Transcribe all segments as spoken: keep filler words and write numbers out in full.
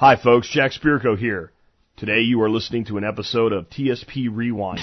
Hi folks, Jack Spirko here. Today you are listening to an episode of T S P Rewind.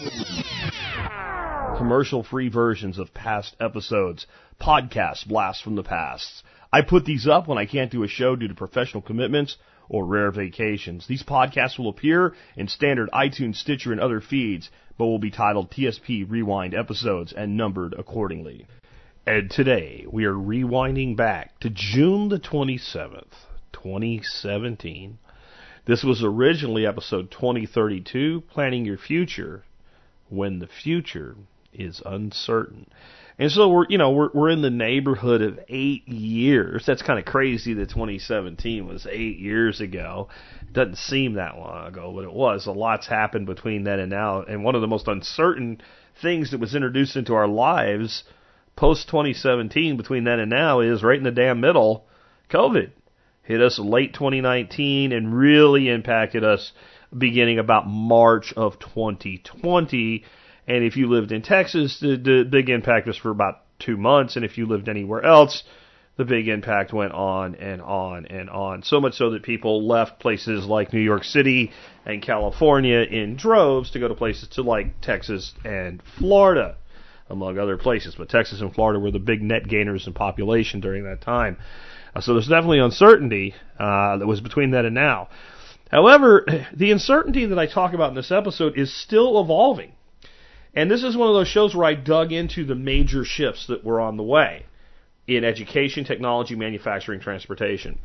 Commercial-free versions of past episodes, podcast blasts from the past. I put these up when I can't do a show due to professional commitments or rare vacations. These podcasts will appear in standard iTunes, Stitcher, and other feeds, but will be titled T S P Rewind episodes and numbered accordingly. And today we are rewinding back to June the twenty-seventh. twenty seventeen. This was originally episode twenty thirty-two, Planning Your Future When the Future is Uncertain. And so we're, you know, we're we're in the neighborhood of eight years. That's kind of crazy that twenty seventeen was eight years ago. It doesn't seem that long ago, but it was. A lot's happened between then and now. And one of the most uncertain things that was introduced into our lives post twenty seventeen, between then and now, is right in the damn middle, COVID. Hit us late twenty nineteen and really impacted us beginning about March of twenty twenty. And if you lived in Texas, the, the big impact was for about two months. And if you lived anywhere else, the big impact went on and on and on. So much so that people left places like New York City and California in droves to go to places to like Texas and Florida, among other places. But Texas and Florida were the big net gainers in population during that time. So there's definitely uncertainty uh, that was between then and now. However, the uncertainty that I talk about in this episode is still evolving. And this is one of those shows where I dug into the major shifts that were on the way in education, technology, manufacturing, transportation.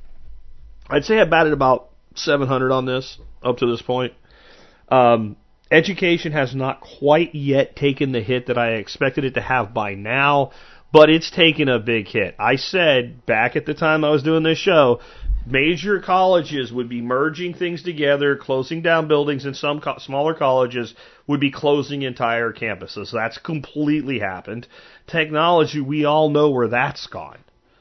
I'd say I batted about seven hundred on this up to this point. Um, education has not quite yet taken the hit that I expected it to have by now, but it's taken a big hit. I said back at the time I was doing this show, major colleges would be merging things together, closing down buildings, and some co- smaller colleges would be closing entire campuses. That's completely happened. Technology, we all know where that's gone.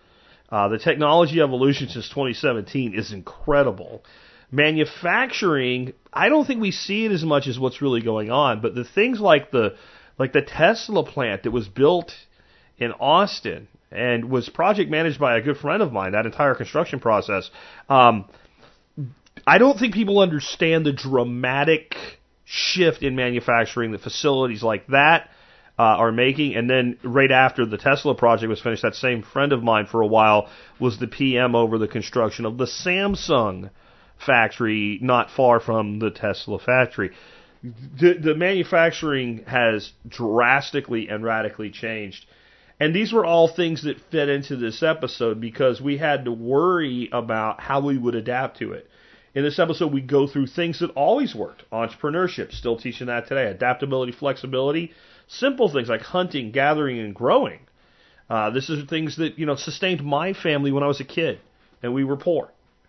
Uh, the technology evolution since twenty seventeen is incredible. Manufacturing, I don't think we see it as much as what's really going on, but the things like the like the Tesla plant that was built in Austin and was project managed by a good friend of mine, that entire construction process, um, I don't think people understand the dramatic shift in manufacturing that facilities like that uh, are making. And then right after the Tesla project was finished, that same friend of mine for a while was the P M over the construction of the Samsung factory not far from the Tesla factory. The, the manufacturing has drastically and radically changed. And these were all things that fit into this episode because we had to worry about how we would adapt to it. In this episode, we go through things that always worked. Entrepreneurship, still teaching that today. Adaptability, flexibility, simple things like hunting, gathering, and growing. Uh, this is things that, you know, sustained my family when I was a kid and we were poor.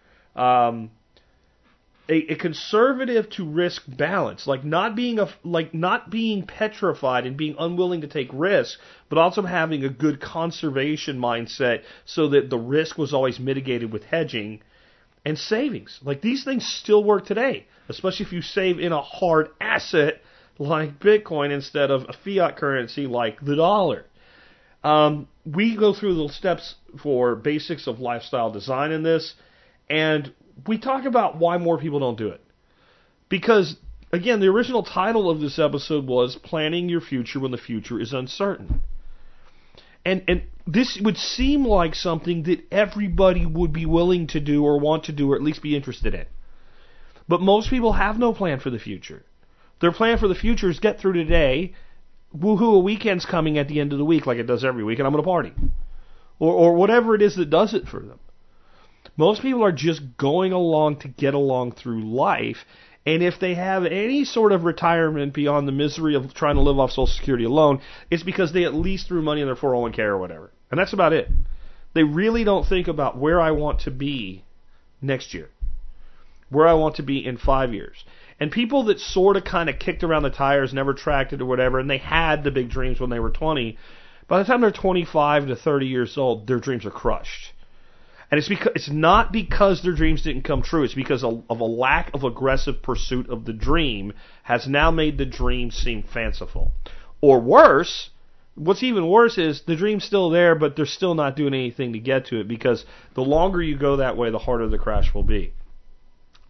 Um, A, a conservative to risk balance, like not being a, like not being petrified and being unwilling to take risks, but also having a good conservation mindset so that the risk was always mitigated with hedging and savings. Like these things still work today, especially if you save in a hard asset like Bitcoin instead of a fiat currency like the dollar. Um, we go through the steps for basics of lifestyle design in this, and we talk about why more people don't do it. Because, again, the original title of this episode was Planning Your Future When the Future is Uncertain. And and this would seem like something that everybody would be willing to do or want to do or at least be interested in. But most people have no plan for the future. Their plan for the future is get through today, woohoo, a weekend's coming at the end of the week like it does every week, and I'm going to party. Or or whatever it is that does it for them. Most people are just going along to get along through life, and if they have any sort of retirement beyond the misery of trying to live off Social Security alone, it's because they at least threw money in their four oh one k or whatever. And that's about it. They really don't think about where I want to be next year, where I want to be in five years. And people that sort of kind of kicked around the tires, never tracked it or whatever, and they had the big dreams when they were twenty, by the time they're twenty-five to thirty years old, their dreams are crushed. And it's because it's not because their dreams didn't come true. It's because of, of a lack of aggressive pursuit of the dream has now made the dream seem fanciful. Or worse, what's even worse is the dream's still there, but they're still not doing anything to get to it because the longer you go that way, the harder the crash will be.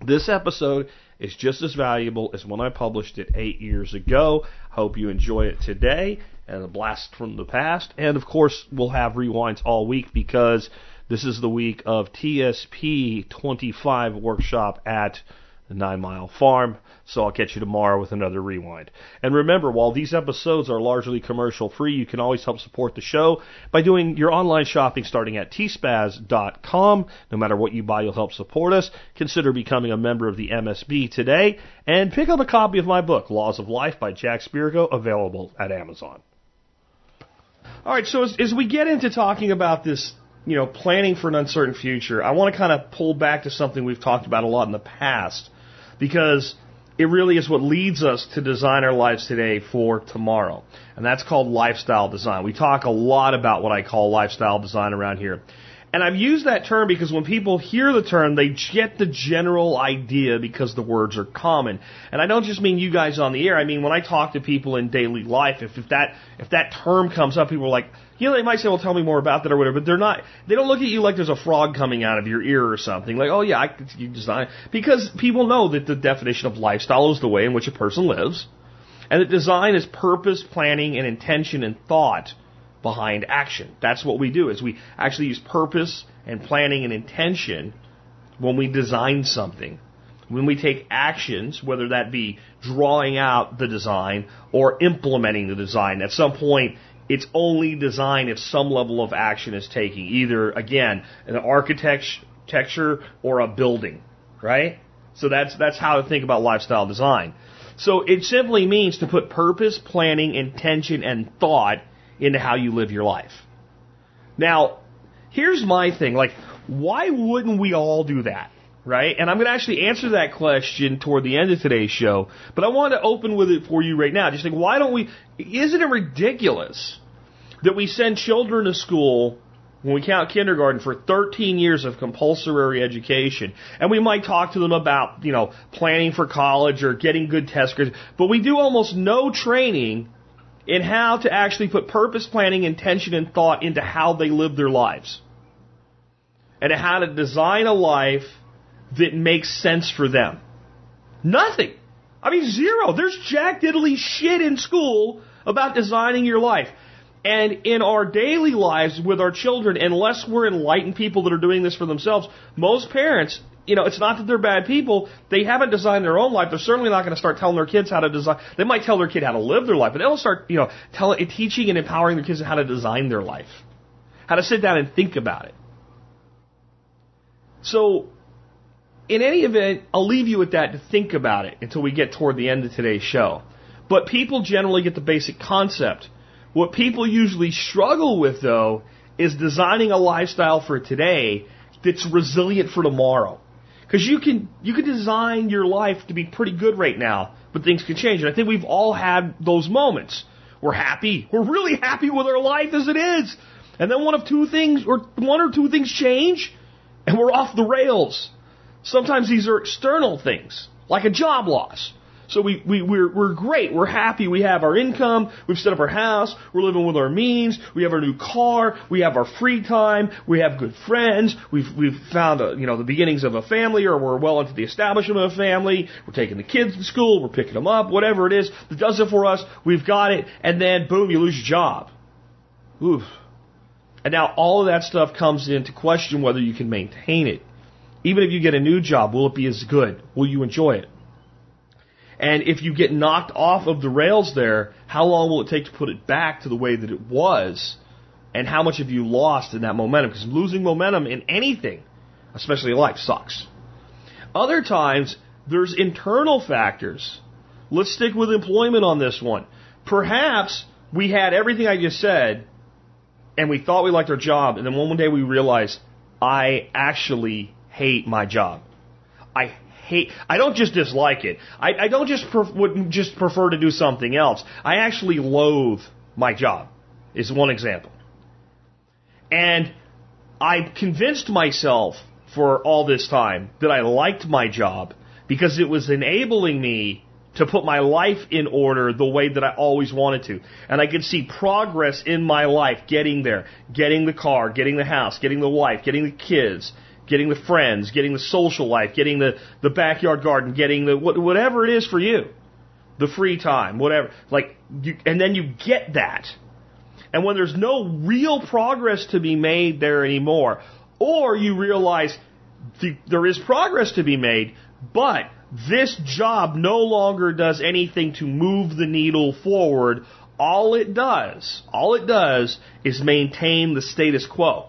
This episode is just as valuable as when I published it eight years ago. Hope you enjoy it today and a blast from the past. And of course, we'll have rewinds all week because this is the week of T S P twenty-five workshop at the Nine Mile Farm. So I'll catch you tomorrow with another rewind. And remember, while these episodes are largely commercial free, you can always help support the show by doing your online shopping starting at t spaz dot com. No matter what you buy, you'll help support us. Consider becoming a member of the M S B today and pick up a copy of my book, Laws of Life by Jack Spirko, available at Amazon. All right, so as, as we get into talking about this, you know, planning for an uncertain future, I want to kind of pull back to something we've talked about a lot in the past, because it really is what leads us to design our lives today for tomorrow. And that's called lifestyle design. We talk a lot about what I call lifestyle design around here. And I've used that term because when people hear the term, they get the general idea because the words are common. And I don't just mean you guys on the air. I mean when I talk to people in daily life, if, if that if that term comes up, people are like, you know, they might say, well, tell me more about that or whatever, but they're not, they don't look at you like there's a frog coming out of your ear or something. Like, oh yeah, I could you design. Because people know that the definition of lifestyle is the way in which a person lives. And that design is purpose, planning, and intention and thought behind action. That's what we do, is we actually use purpose and planning and intention when we design something. When we take actions, whether that be drawing out the design or implementing the design, at some point it's only design if some level of action is taking, either, again, an architecture or a building, right? So that's that's how to think about lifestyle design. So it simply means to put purpose, planning, intention, and thought into how you live your life. Now, here's my thing. Like, why wouldn't we all do that, right? And I'm going to actually answer that question toward the end of today's show, but I want to open with it for you right now. Just think, why don't we, isn't it ridiculous that we send children to school, when we count kindergarten, for thirteen years of compulsory education, and we might talk to them about, you know, planning for college or getting good test grades, but we do almost no training in how to actually put purpose, planning, intention, and thought into how they live their lives. And how to design a life that makes sense for them. Nothing. I mean, zero. There's jack diddly shit in school about designing your life. And in our daily lives with our children, unless we're enlightened people that are doing this for themselves, most parents, you know, it's not that they're bad people. They haven't designed their own life. They're certainly not going to start telling their kids how to design. They might tell their kid how to live their life, but they'll start, you know, telling, teaching and empowering their kids how to design their life, how to sit down and think about it. So, in any event, I'll leave you with that to think about it until we get toward the end of today's show. But people generally get the basic concept. What people usually struggle with, though, is designing a lifestyle for today that's resilient for tomorrow. Because you can you can design your life to be pretty good right now, but things can change. And I think we've all had those moments. We're happy. We're really happy with our life as it is. And then one of two things, or one or two things change, and we're off the rails. Sometimes these are external things, like a job loss. So we, we, we're, we're great. We're happy. We have our income. We've set up our house. We're living with our means. We have our new car. We have our free time. We have good friends. We've, we've found, a, you know, the beginnings of a family, or we're well into the establishment of a family. We're taking the kids to school. We're picking them up. Whatever it is that does it for us, we've got it. And then, boom, you lose your job. Oof. And now all of that stuff comes into question whether you can maintain it. Even if you get a new job, will it be as good? Will you enjoy it? And if you get knocked off of the rails there, how long will it take to put it back to the way that it was? And how much have you lost in that momentum? Because losing momentum in anything, especially life, sucks. Other times, there's internal factors. Let's stick with employment on this one. Perhaps we had everything I just said, and we thought we liked our job, and then one day we realized, I actually hate my job. I hate, I don't just dislike it. I, I don't just pref- would just prefer to do something else. I actually loathe my job, is one example. And I convinced myself for all this time that I liked my job because it was enabling me to put my life in order the way that I always wanted to. And I could see progress in my life getting there, getting the car, getting the house, getting the wife, getting the kids, getting the friends, getting the social life, getting the, the backyard garden, getting the whatever it is for you, the free time, whatever. Like, you, and then you get that. And when there's no real progress to be made there anymore, or you realize the, there is progress to be made, but this job no longer does anything to move the needle forward. All it does, all it does is maintain the status quo.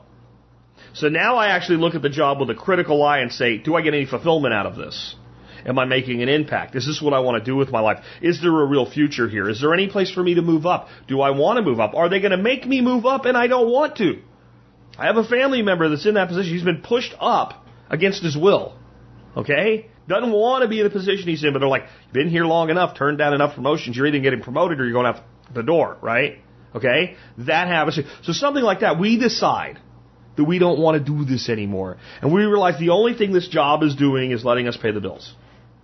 So now I actually look at the job with a critical eye and say, do I get any fulfillment out of this? Am I making an impact? Is this what I want to do with my life? Is there a real future here? Is there any place for me to move up? Do I want to move up? Are they going to make me move up and I don't want to? I have a family member that's in that position. He's been pushed up against his will. Okay? Doesn't want to be in the position he's in, but they're like, you've been here long enough, turned down enough promotions, you're either getting promoted or you're going out the door, right? Okay? That happens. So something like that, we decide that we don't want to do this anymore. And we realize the only thing this job is doing is letting us pay the bills.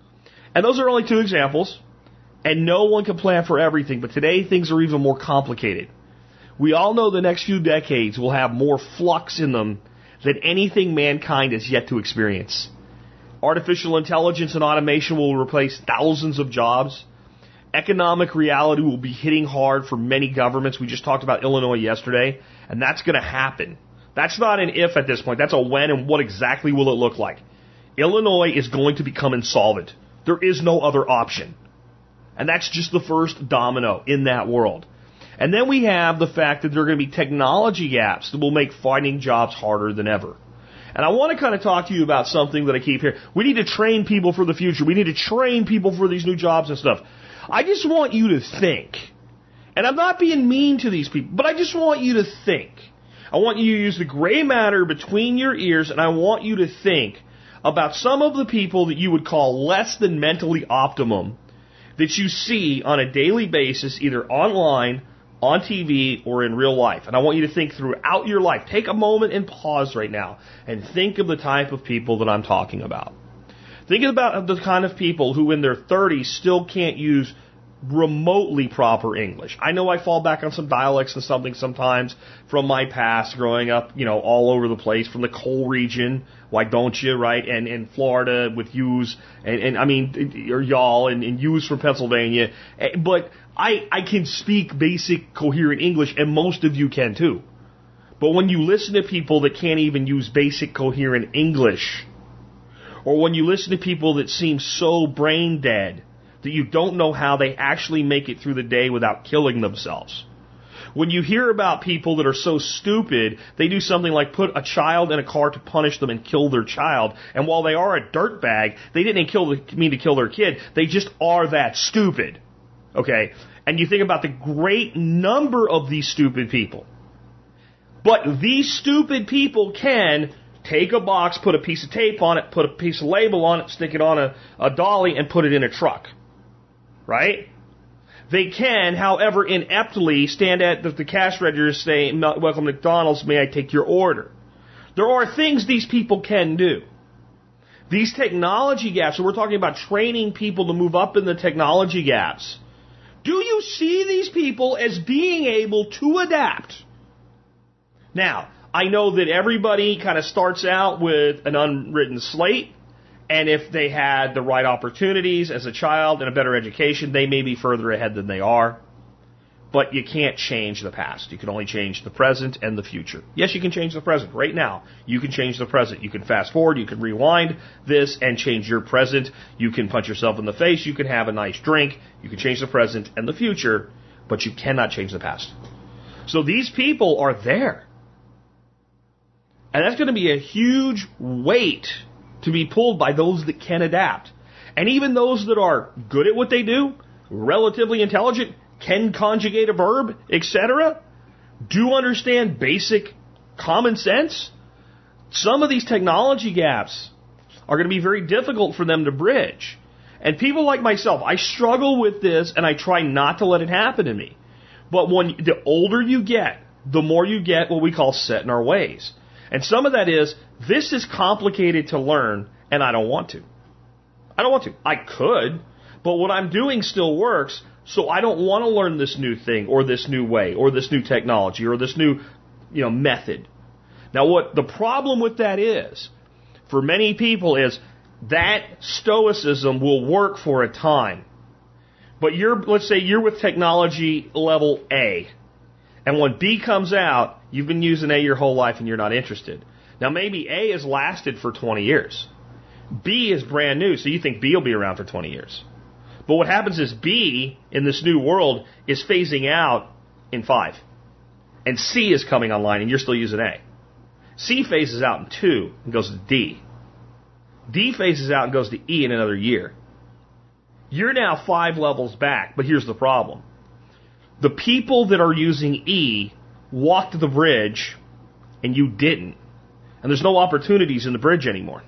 And those are only two examples. And no one can plan for everything, but today things are even more complicated. We all know the next few decades will have more flux in them than anything mankind has yet to experience. Artificial intelligence and automation will replace thousands of jobs. Economic reality will be hitting hard for many governments. We just talked about Illinois yesterday, and that's going to happen. That's not an if at this point. That's a when, and what exactly will it look like. Illinois is going to become insolvent. There is no other option. And that's just the first domino in that world. And then we have the fact that there are going to be technology gaps that will make finding jobs harder than ever. And I want to kind of talk to you about something that I keep hearing. We need to train people for the future. We need to train people for these new jobs and stuff. I just want you to think. And I'm not being mean to these people, but I just want you to think. I want you to use the gray matter between your ears, and I want you to think about some of the people that you would call less than mentally optimum that you see on a daily basis, either online, on T V, or in real life. And I want you to think throughout your life. Take a moment and pause right now and think of the type of people that I'm talking about. Think about the kind of people who in their thirties still can't use remotely proper English. I know I fall back on some dialects and something sometimes from my past, growing up, you know, all over the place, from the coal region, why don't you, right? And in Florida with yous, and, and I mean, or y'all, and, and yous from Pennsylvania. But I, I can speak basic coherent English, and most of you can too. But when you listen to people that can't even use basic coherent English, or when you listen to people that seem so brain dead that you don't know how they actually make it through the day without killing themselves. When you hear about people that are so stupid, they do something like put a child in a car to punish them and kill their child. And while they are a dirtbag, they didn't kill the, mean to kill their kid. They just are that stupid. Okay? And you think about the great number of these stupid people. But these stupid people can take a box, put a piece of tape on it, put a piece of label on it, stick it on a, a dolly, and put it in a truck. Right? They can, however, ineptly stand at the, the cash register and say, "Welcome to McDonald's, may I take your order?" There are things these people can do. These technology gaps, so we're talking about training people to move up in the technology gaps. Do you see these people as being able to adapt? Now, I know that everybody kind of starts out with an unwritten slate. And if they had the right opportunities as a child and a better education, they may be further ahead than they are. But you can't change the past. You can only change the present and the future. Yes, you can change the present. Right now, you can change the present. You can fast forward. You can rewind this and change your present. You can punch yourself in the face. You can have a nice drink. You can change the present and the future. But you cannot change the past. So these people are there. And that's going to be a huge weight to be pulled by those that can adapt. And even those that are good at what they do, relatively intelligent, can conjugate a verb, et cetera, do understand basic common sense, some of these technology gaps are going to be very difficult for them to bridge. And people like myself, I struggle with this and I try not to let it happen to me. But when the older you get, the more you get what we call set in our ways. And some of that is, this is complicated to learn, and I don't want to. I don't want to. I could, but what I'm doing still works, so I don't want to learn this new thing, or this new way, or this new technology, or this new, you know, method. Now, what the problem with that is, for many people is that stoicism will work for a time. But you're, let's say you're with technology level A, and when B comes out, you've been using A your whole life and you're not interested. Now maybe A has lasted for twenty years. B is brand new, so you think B will be around for twenty years. But what happens is B, in this new world, is phasing out in five. And C is coming online and you're still using A. C phases out in two and goes to D. D phases out and goes to E in another year. You're now five levels back, but here's the problem. The people that are using E walked the bridge and you didn't. And there's no opportunities in the bridge anymore.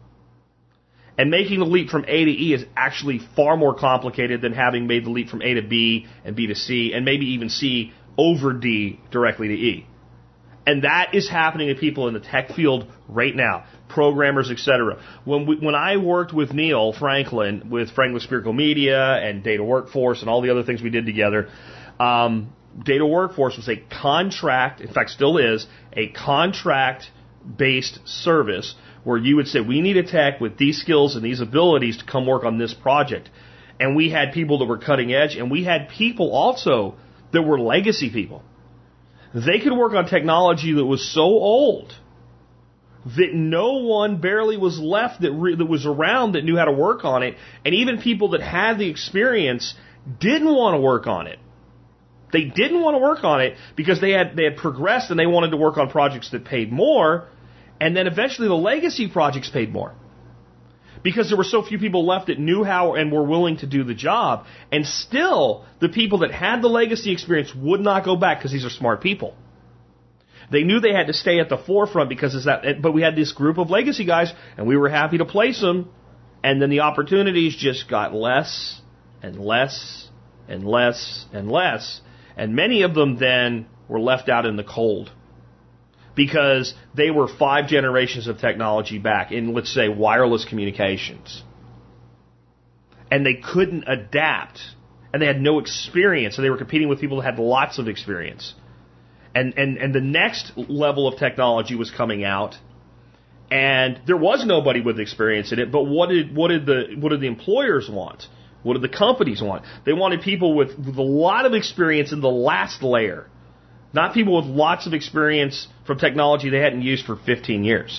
And making the leap from A to E is actually far more complicated than having made the leap from A to B and B to C and maybe even C over D directly to E. And that is happening to people in the tech field right now, programmers, et cetera. When we, when I worked with Neil Franklin with Franklin Spherical Media and Data Workforce and all the other things we did together, um, Data Workforce was a contract, in fact still is, a contract-based service where you would say, we need a tech with these skills and these abilities to come work on this project. And we had people that were cutting edge, and we had people also that were legacy people. They could work on technology that was so old that no one barely was left that, re- that was around that knew how to work on it. And even people that had the experience didn't want to work on it. They didn't want to work on it because they had, they had progressed and they wanted to work on projects that paid more. And then eventually the legacy projects paid more. Because there were so few people left that knew how and were willing to do the job. And still, the people that had the legacy experience would not go back because these are smart people. They knew they had to stay at the forefront because it's that, but we had this group of legacy guys and we were happy to place them. And then the opportunities just got less and less and less and less. And many of them then were left out in the cold. Because they were five generations of technology back in, let's say, wireless communications. And they couldn't adapt. And they had no experience. So they were competing with people that had lots of experience. And, and, and the next level of technology was coming out. And there was nobody with experience in it. But what did, what did the, what did the employers want? What did the companies want? They wanted people with, with a lot of experience in the last layer. Not people with lots of experience from technology they hadn't used for fifteen years.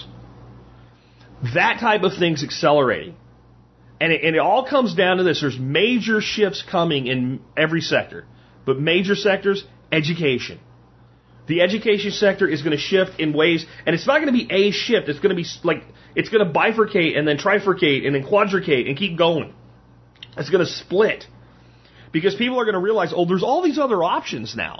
That type of thing's accelerating. And it, and it all comes down to this. There's major shifts coming in every sector. But major sectors, education. The education sector is going to shift in ways, and it's not going to be a shift. It's going to be like, it's going to bifurcate and then trifurcate and then quadricate and keep going. It's going to split. Because people are going to realize, oh, there's all these other options now.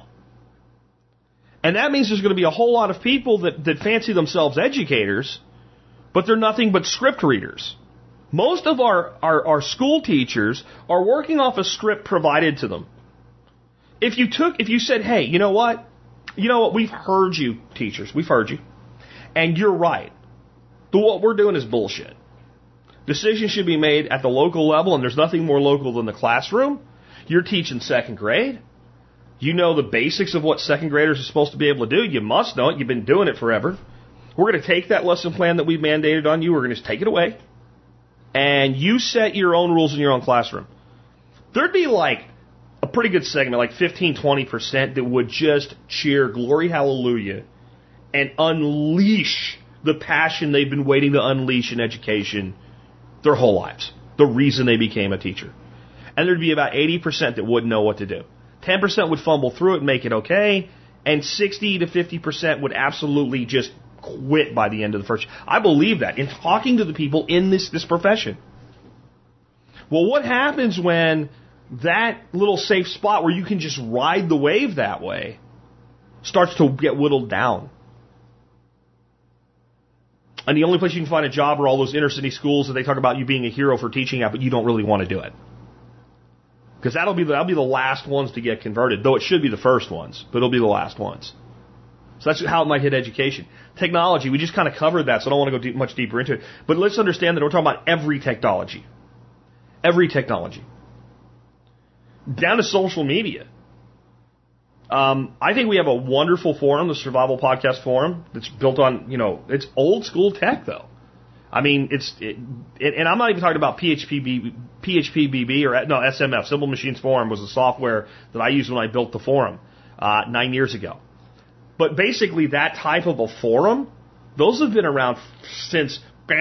And that means there's going to be a whole lot of people that, that fancy themselves educators, but they're nothing but script readers. Most of our, our, our school teachers are working off a script provided to them. If you took, if you said, hey, you know what? You know what? We've heard you, teachers. We've heard you. And you're right. But what we're doing is bullshit. Decisions should be made at the local level, and there's nothing more local than the classroom. You're teaching second grade. You know the basics of what second graders are supposed to be able to do. You must know it. You've been doing it forever. We're going to take that lesson plan that we've mandated on you. We're going to just take it away. And you set your own rules in your own classroom. There'd be like a pretty good segment, like fifteen, twenty percent, that would just cheer glory hallelujah and unleash the passion they've been waiting to unleash in education their whole lives. The reason they became a teacher. And there'd be about eighty percent that wouldn't know what to do. ten percent would fumble through it and make it okay, and sixty to fifty percent would absolutely just quit by the end of the first year. I believe that in talking to the people in this, this profession. Well, what happens when that little safe spot where you can just ride the wave that way starts to get whittled down? And the only place you can find a job are all those inner city schools that they talk about you being a hero for teaching at, but you don't really want to do it. Because that'll be the, that'll be the last ones to get converted, though it should be the first ones, but it'll be the last ones. So that's how it might hit education. Technology, we just kind of covered that, so I don't want to go deep, much deeper into it. But let's understand that we're talking about every technology. Every technology. Down to social media. Um, I think we have a wonderful forum, the Survival Podcast Forum, that's built on, you know, it's old school tech, though. I mean, it's it, and I'm not even talking about P H P B B or no S M F. Simple Machines Forum was the software that I used when I built the forum uh, nine years ago. But basically, that type of a forum, those have been around since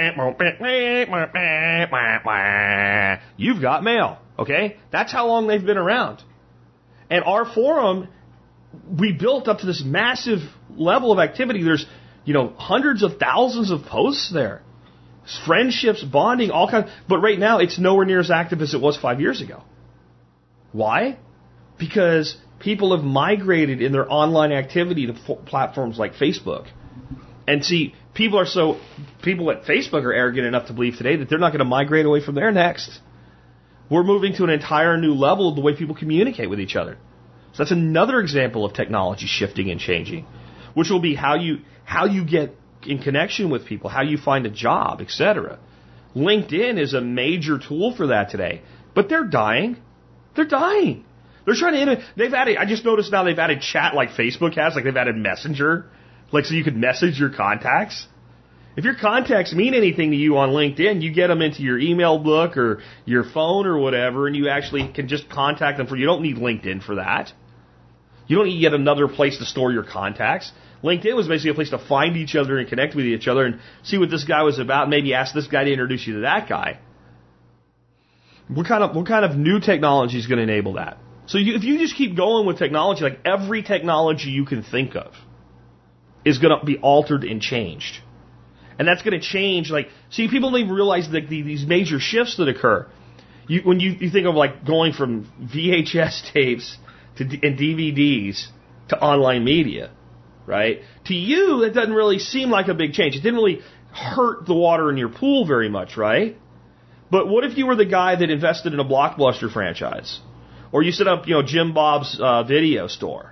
You've Got Mail. Okay, that's how long they've been around. And our forum, we built up to this massive level of activity. There's, you know, hundreds of thousands of posts there. Friendships, bonding, all kinds. But right now, it's nowhere near as active as it was five years ago. Why? Because people have migrated in their online activity to f- platforms like Facebook. And see, people are so, people at Facebook are arrogant enough to believe today that they're not going to migrate away from there next. We're moving to an entire new level of the way people communicate with each other. So that's another example of technology shifting and changing, which will be how you how you get in connection with people, how you find a job, et cetera. LinkedIn is a major tool for that today, but they're dying. They're dying. They're trying to. They've added. I just noticed now they've added chat like Facebook has, like they've added Messenger, like so you could message your contacts. If your contacts mean anything to you on LinkedIn, you get them into your email book or your phone or whatever, and you actually can just contact them for. You don't need LinkedIn for that. You don't need yet another place to store your contacts. LinkedIn was basically a place to find each other and connect with each other and see what this guy was about. Maybe ask this guy to introduce you to that guy. What kind of what kind of new technology is going to enable that? So you, if you just keep going with technology, like every technology you can think of is going to be altered and changed. And that's going to change, like, see, people don't even realize that the, these major shifts that occur. You, when you, you think of, like, going from V H S tapes to and D V Ds to online media, right? To you, that doesn't really seem like a big change. It didn't really hurt the water in your pool very much, right? But what if you were the guy that invested in a Blockbuster franchise? Or you set up, you know, Jim Bob's uh, video store?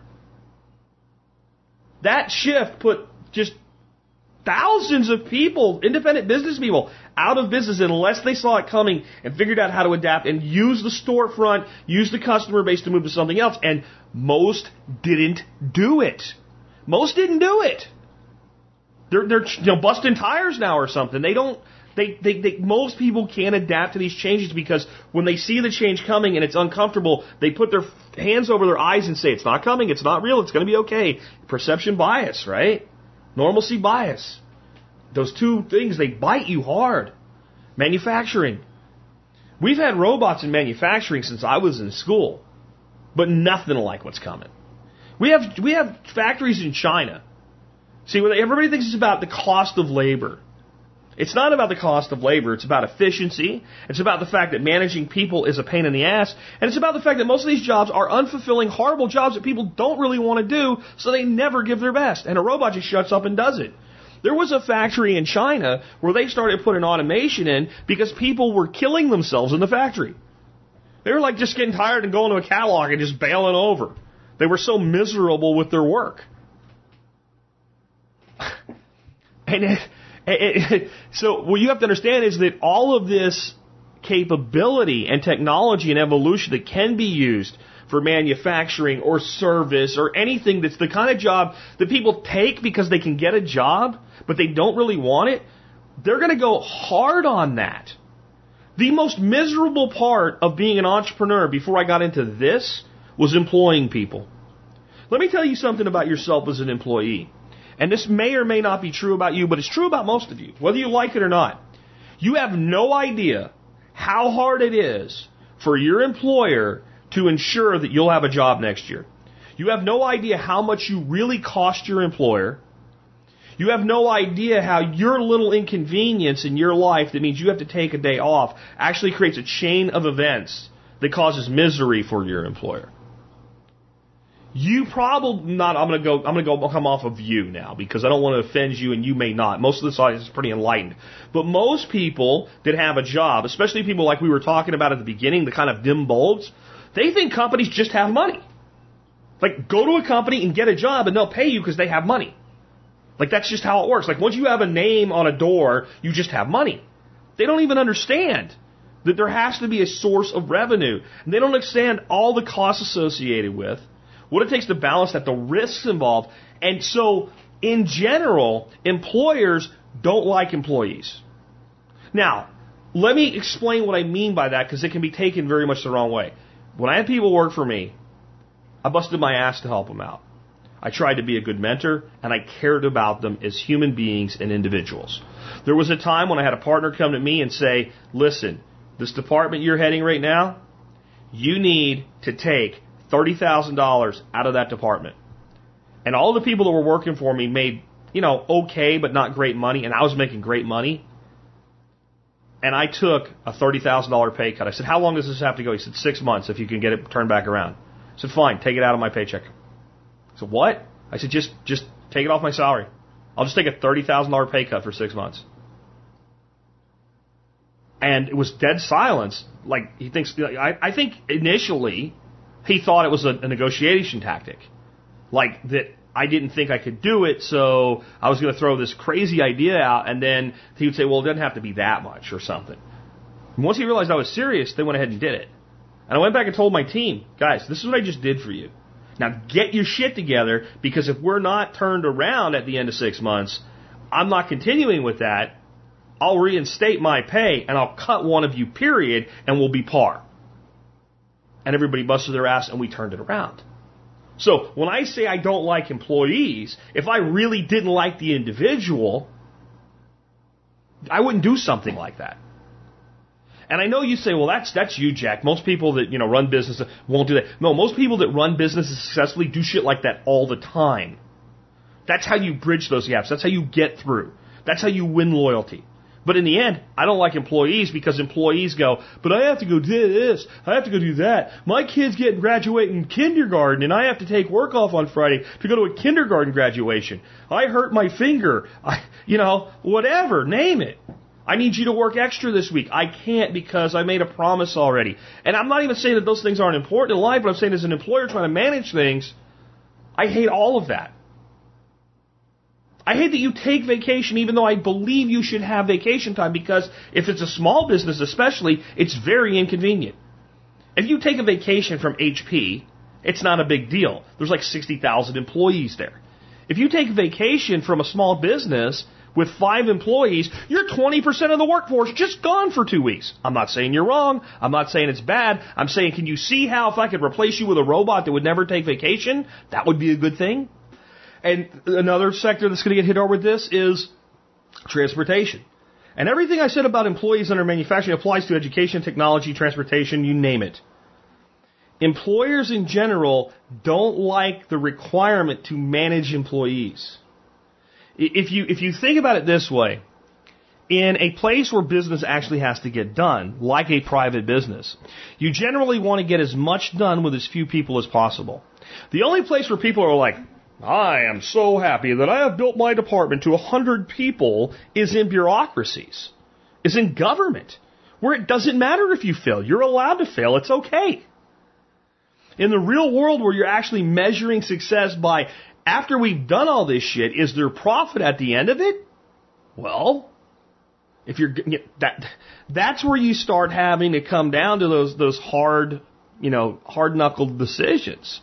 That shift put just thousands of people, independent business people, out of business unless they saw it coming and figured out how to adapt and use the storefront, use the customer base to move to something else. And most didn't do it. Most didn't do it. They're, they're you know, busting tires now or something. They don't. They, they, they, most people can't adapt to these changes because when they see the change coming and it's uncomfortable, they put their hands over their eyes and say, it's not coming, it's not real, it's going to be okay. Perception bias, right? Normalcy bias. Those two things, they bite you hard. Manufacturing. We've had robots in manufacturing since I was in school, but nothing like what's coming. We have we have factories in China. See, everybody thinks it's about the cost of labor. It's not about the cost of labor. It's about efficiency. It's about the fact that managing people is a pain in the ass. And it's about the fact that most of these jobs are unfulfilling, horrible jobs that people don't really want to do, so they never give their best. And a robot just shuts up and does it. There was a factory in China where they started putting automation in because people were killing themselves in the factory. They were like just getting tired and going to a catalog and just bailing over. They were so miserable with their work. and it, it, it, so what you have to understand is that all of this capability and technology and evolution that can be used for manufacturing or service or anything that's the kind of job that people take because they can get a job, but they don't really want it, they're going to go hard on that. The most miserable part of being an entrepreneur before I got into this was employing people. Let me tell you something about yourself as an employee. And this may or may not be true about you, but it's true about most of you, whether you like it or not. You have no idea how hard it is for your employer to ensure that you'll have a job next year. You have no idea how much you really cost your employer. You have no idea how your little inconvenience in your life that means you have to take a day off actually creates a chain of events that causes misery for your employer. You probably not, I'm going to go, I'm going to go come off of you now because I don't want to offend you and you may not. Most of this audience is pretty enlightened. But most people that have a job, especially people like we were talking about at the beginning, the kind of dim bulbs, they think companies just have money. Like, go to a company and get a job and they'll pay you because they have money. Like, that's just how it works. Like, once you have a name on a door, you just have money. They don't even understand that there has to be a source of revenue. And they don't understand all the costs associated with, what it takes to balance that, the risks involved. And so, in general, employers don't like employees. Now, let me explain what I mean by that, because it can be taken very much the wrong way. When I had people work for me, I busted my ass to help them out. I tried to be a good mentor, and I cared about them as human beings and individuals. There was a time when I had a partner come to me and say, listen, this department you're heading right now, you need to take thirty thousand dollars out of that department. And all the people that were working for me made, you know, okay, but not great money, and I was making great money. And I took a thirty thousand dollars pay cut. I said, how long does this have to go? He said, six months if you can get it turned back around. I said, fine, take it out of my paycheck. I said, what? I said, just just take it off my salary. I'll just take a thirty thousand dollars pay cut for six months. And it was dead silence. Like, he thinks, I, I think initially he thought it was a, a negotiation tactic. Like, that I didn't think I could do it, so I was going to throw this crazy idea out, and then he would say, well, it doesn't have to be that much or something. And once he realized I was serious, they went ahead and did it. And I went back and told my team, guys, this is what I just did for you. Now get your shit together, because if we're not turned around at the end of six months, I'm not continuing with that. I'll reinstate my pay, and I'll cut one of you, period, and we'll be par. And everybody busted their ass, and we turned it around. So when I say I don't like employees, if I really didn't like the individual, I wouldn't do something like that. And I know you say, well, that's that's you, Jack. Most people that, you know, run businesses won't do that. No, most people that run businesses successfully do shit like that all the time. That's how you bridge those gaps. That's how you get through. That's how you win loyalty. But in the end, I don't like employees, because employees go, but I have to go do this, I have to go do that. My kid's getting graduating kindergarten, and I have to take work off on Friday to go to a kindergarten graduation. I hurt my finger. I, you know, whatever, name it. I need you to work extra this week. I can't, because I made a promise already. And I'm not even saying that those things aren't important in life, but I'm saying as an employer trying to manage things, I hate all of that. I hate that you take vacation even though I believe you should have vacation time, because if it's a small business especially, it's very inconvenient. If you take a vacation from H P, it's not a big deal. There's like sixty thousand employees there. If you take a vacation from a small business with five employees, you're twenty percent of the workforce just gone for two weeks. I'm not saying you're wrong. I'm not saying it's bad. I'm saying, can you see how if I could replace you with a robot that would never take vacation, that would be a good thing? And another sector that's going to get hit hard with this is transportation. And everything I said about employees under manufacturing applies to education, technology, transportation, you name it. Employers in general don't like the requirement to manage employees. If you, if you think about it this way, in a place where business actually has to get done, like a private business, you generally want to get as much done with as few people as possible. The only place where people are like, I am so happy that I have built my department to one hundred people, is in bureaucracies, is in government, where it doesn't matter if you fail. You're allowed to fail. It's okay. In the real world, where you're actually measuring success by, after we've done all this shit, is there profit at the end of it? Well, if you're that, that's where you start having to come down to those those hard, you know, hard-knuckled decisions.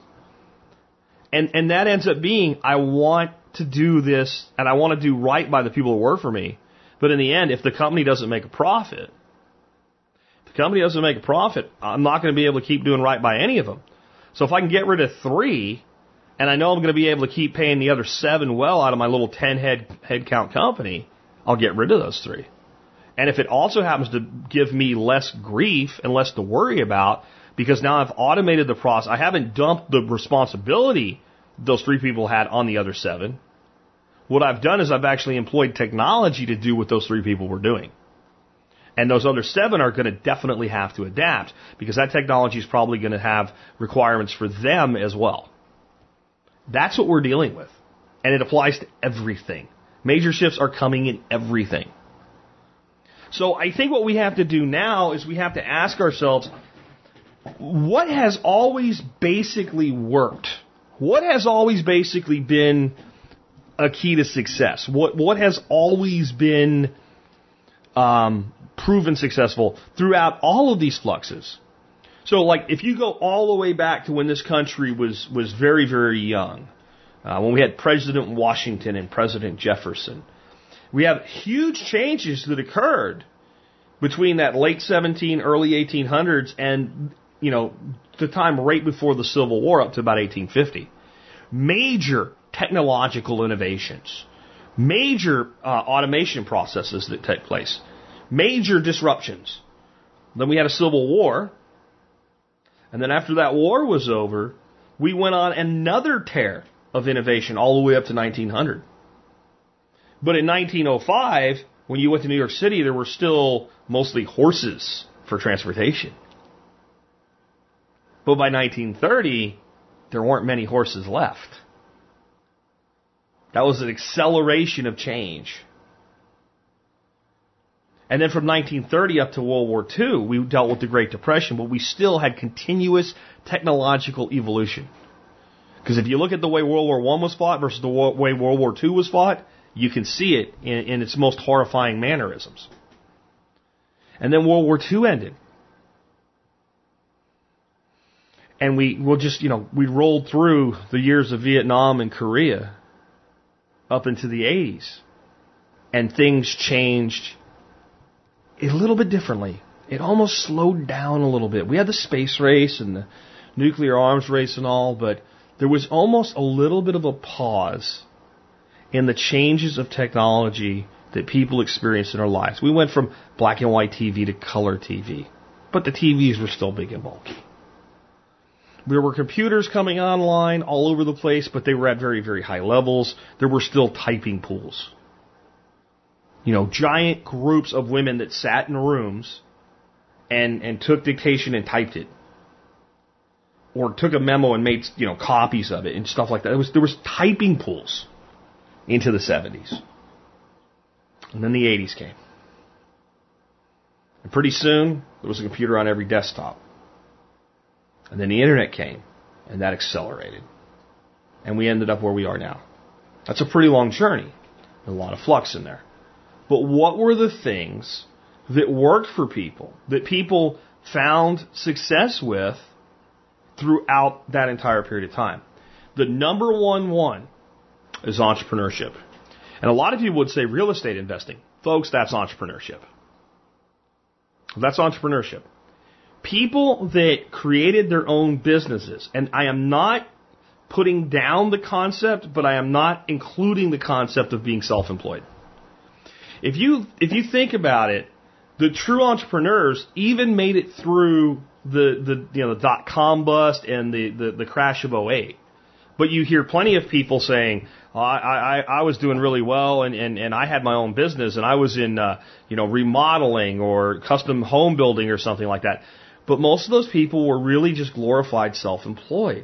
And and that ends up being, I want to do this, and I want to do right by the people who work for me. But in the end, if the company doesn't make a profit, if the company doesn't make a profit, I'm not going to be able to keep doing right by any of them. So if I can get rid of three, and I know I'm going to be able to keep paying the other seven well out of my little ten head head count company, I'll get rid of those three. And if it also happens to give me less grief and less to worry about, because now I've automated the process, I haven't dumped the responsibility those three people had on the other seven. What I've done is I've actually employed technology to do what those three people were doing. And those other seven are going to definitely have to adapt, because that technology is probably going to have requirements for them as well. That's what we're dealing with. And it applies to everything. Major shifts are coming in everything. So I think what we have to do now is we have to ask ourselves, what has always basically worked? What has always basically been a key to success? What what has always been um, proven successful throughout all of these fluxes? So, like, if you go all the way back to when this country was, was very, very young, uh, when we had President Washington and President Jefferson, we have huge changes that occurred between that late seventeen, early eighteen hundreds and, you know, the time right before the Civil War up to about eighteen fifty. Major technological innovations, major uh, automation processes that take place, major disruptions. Then we had a Civil War, and then after that war was over, we went on another tear of innovation all the way up to nineteen hundred. But in nineteen oh five, when you went to New York City, there were still mostly horses for transportation. But by nineteen thirty, there weren't many horses left. That was an acceleration of change. And then from nineteen thirty up to World War Two, we dealt with the Great Depression, but we still had continuous technological evolution. Because if you look at the way World War One was fought versus the way World War Two was fought, you can see it in, in its most horrifying mannerisms. And then World War Two ended. And we will just, you know, we rolled through the years of Vietnam and Korea up into the eighties. And things changed a little bit differently. It almost slowed down a little bit. We had the space race and the nuclear arms race and all, but there was almost a little bit of a pause in the changes of technology that people experienced in their lives. We went from black and white T V to color T V, but the T Vs were still big and bulky. There were computers coming online all over the place, but they were at very, very high levels. There were still typing pools. You know, giant groups of women that sat in rooms and, and took dictation and typed it. Or took a memo and made, you know, copies of it and stuff like that. It was, there was typing pools into the seventies. And then the eighties came. And pretty soon, there was a computer on every desktop. And then the internet came, and that accelerated. And we ended up where we are now. That's a pretty long journey. A lot of flux in there. But what were the things that worked for people, that people found success with throughout that entire period of time? The number one one is entrepreneurship. And a lot of people would say real estate investing. Folks, that's entrepreneurship. That's entrepreneurship. People that created their own businesses, and I am not putting down the concept, but I am not including the concept of being self-employed. If you if you think about it, the true entrepreneurs even made it through the, the you know the dot-com bust and the, the, the crash of oh eight. But you hear plenty of people saying, oh, I, I, I was doing really well and, and, and I had my own business and I was in uh, you know remodeling or custom home building or something like that. But most of those people were really just glorified self-employed.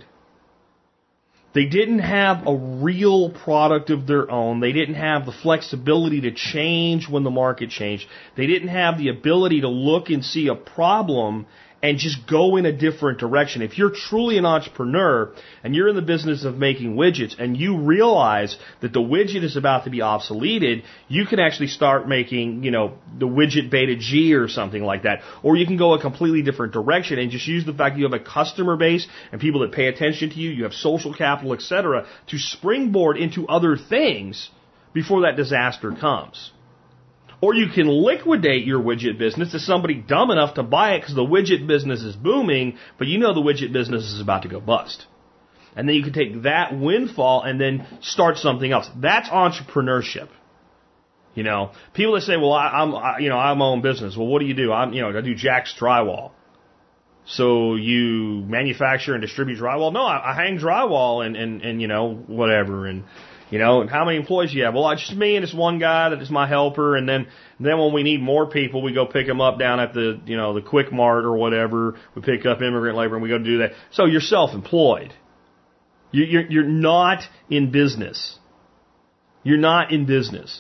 They didn't have a real product of their own. They didn't have the flexibility to change when the market changed. They didn't have the ability to look and see a problem and just go in a different direction. If you're truly an entrepreneur and you're in the business of making widgets and you realize that the widget is about to be obsoleted, you can actually start making, you know, the widget beta G or something like that. Or you can go a completely different direction and just use the fact that you have a customer base and people that pay attention to you, you have social capital, et cetera, to springboard into other things before that disaster comes. Or you can liquidate your widget business to somebody dumb enough to buy it because the widget business is booming, but you know the widget business is about to go bust. And then you can take that windfall and then start something else. That's entrepreneurship. You know, people that say, "Well, I, I'm, I, you know, I have my own business." Well, what do you do? I'm, you know, I do Jack's Drywall. So you manufacture and distribute drywall? No, I, I hang drywall and, and, and you know whatever and. You know, and how many employees do you have? Well, it's just me and this one guy that is my helper, and then then when we need more people, we go pick them up down at the, you know, the Quick Mart or whatever. We pick up immigrant labor and we go do that. So you're self-employed. You, you're, you're not in business. You're not in business.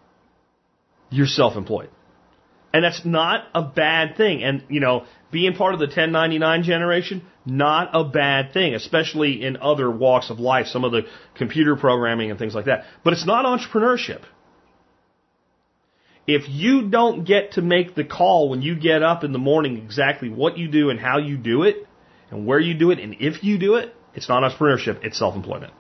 You're self-employed. And that's not a bad thing. And, you know, being part of the ten ninety-nine generation, not a bad thing, especially in other walks of life, some of the computer programming and things like that. But it's not entrepreneurship. If you don't get to make the call when you get up in the morning exactly what you do and how you do it, and where you do it, and if you do it, it's not entrepreneurship, it's self-employment.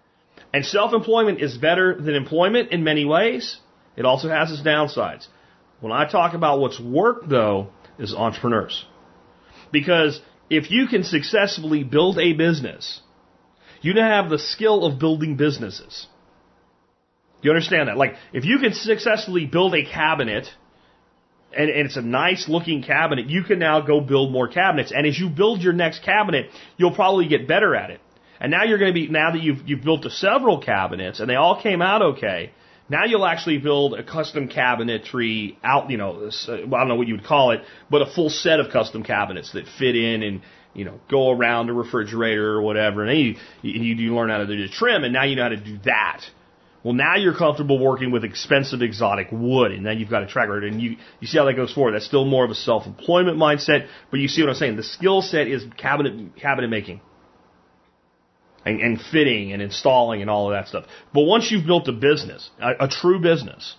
And self-employment is better than employment in many ways. It also has its downsides. When I talk about what's work, though, is entrepreneurs. Because if you can successfully build a business, you now have the skill of building businesses. You understand that? Like, if you can successfully build a cabinet, and, and it's a nice looking cabinet, you can now go build more cabinets. And as you build your next cabinet, you'll probably get better at it. And now you're going to be, now that you've, you've built several cabinets and they all came out okay, now you'll actually build a custom cabinetry out, you know, I don't know what you would call it, but a full set of custom cabinets that fit in and, you know, go around the refrigerator or whatever. And then you, you, you learn how to do the trim, and now you know how to do that. Well, now you're comfortable working with expensive exotic wood, and then you've got a track record, and you, you see how that goes forward. That's still more of a self-employment mindset, but you see what I'm saying. The skill set is cabinet, cabinet making. And, and fitting and installing and all of that stuff. But once you've built a business, a, a true business,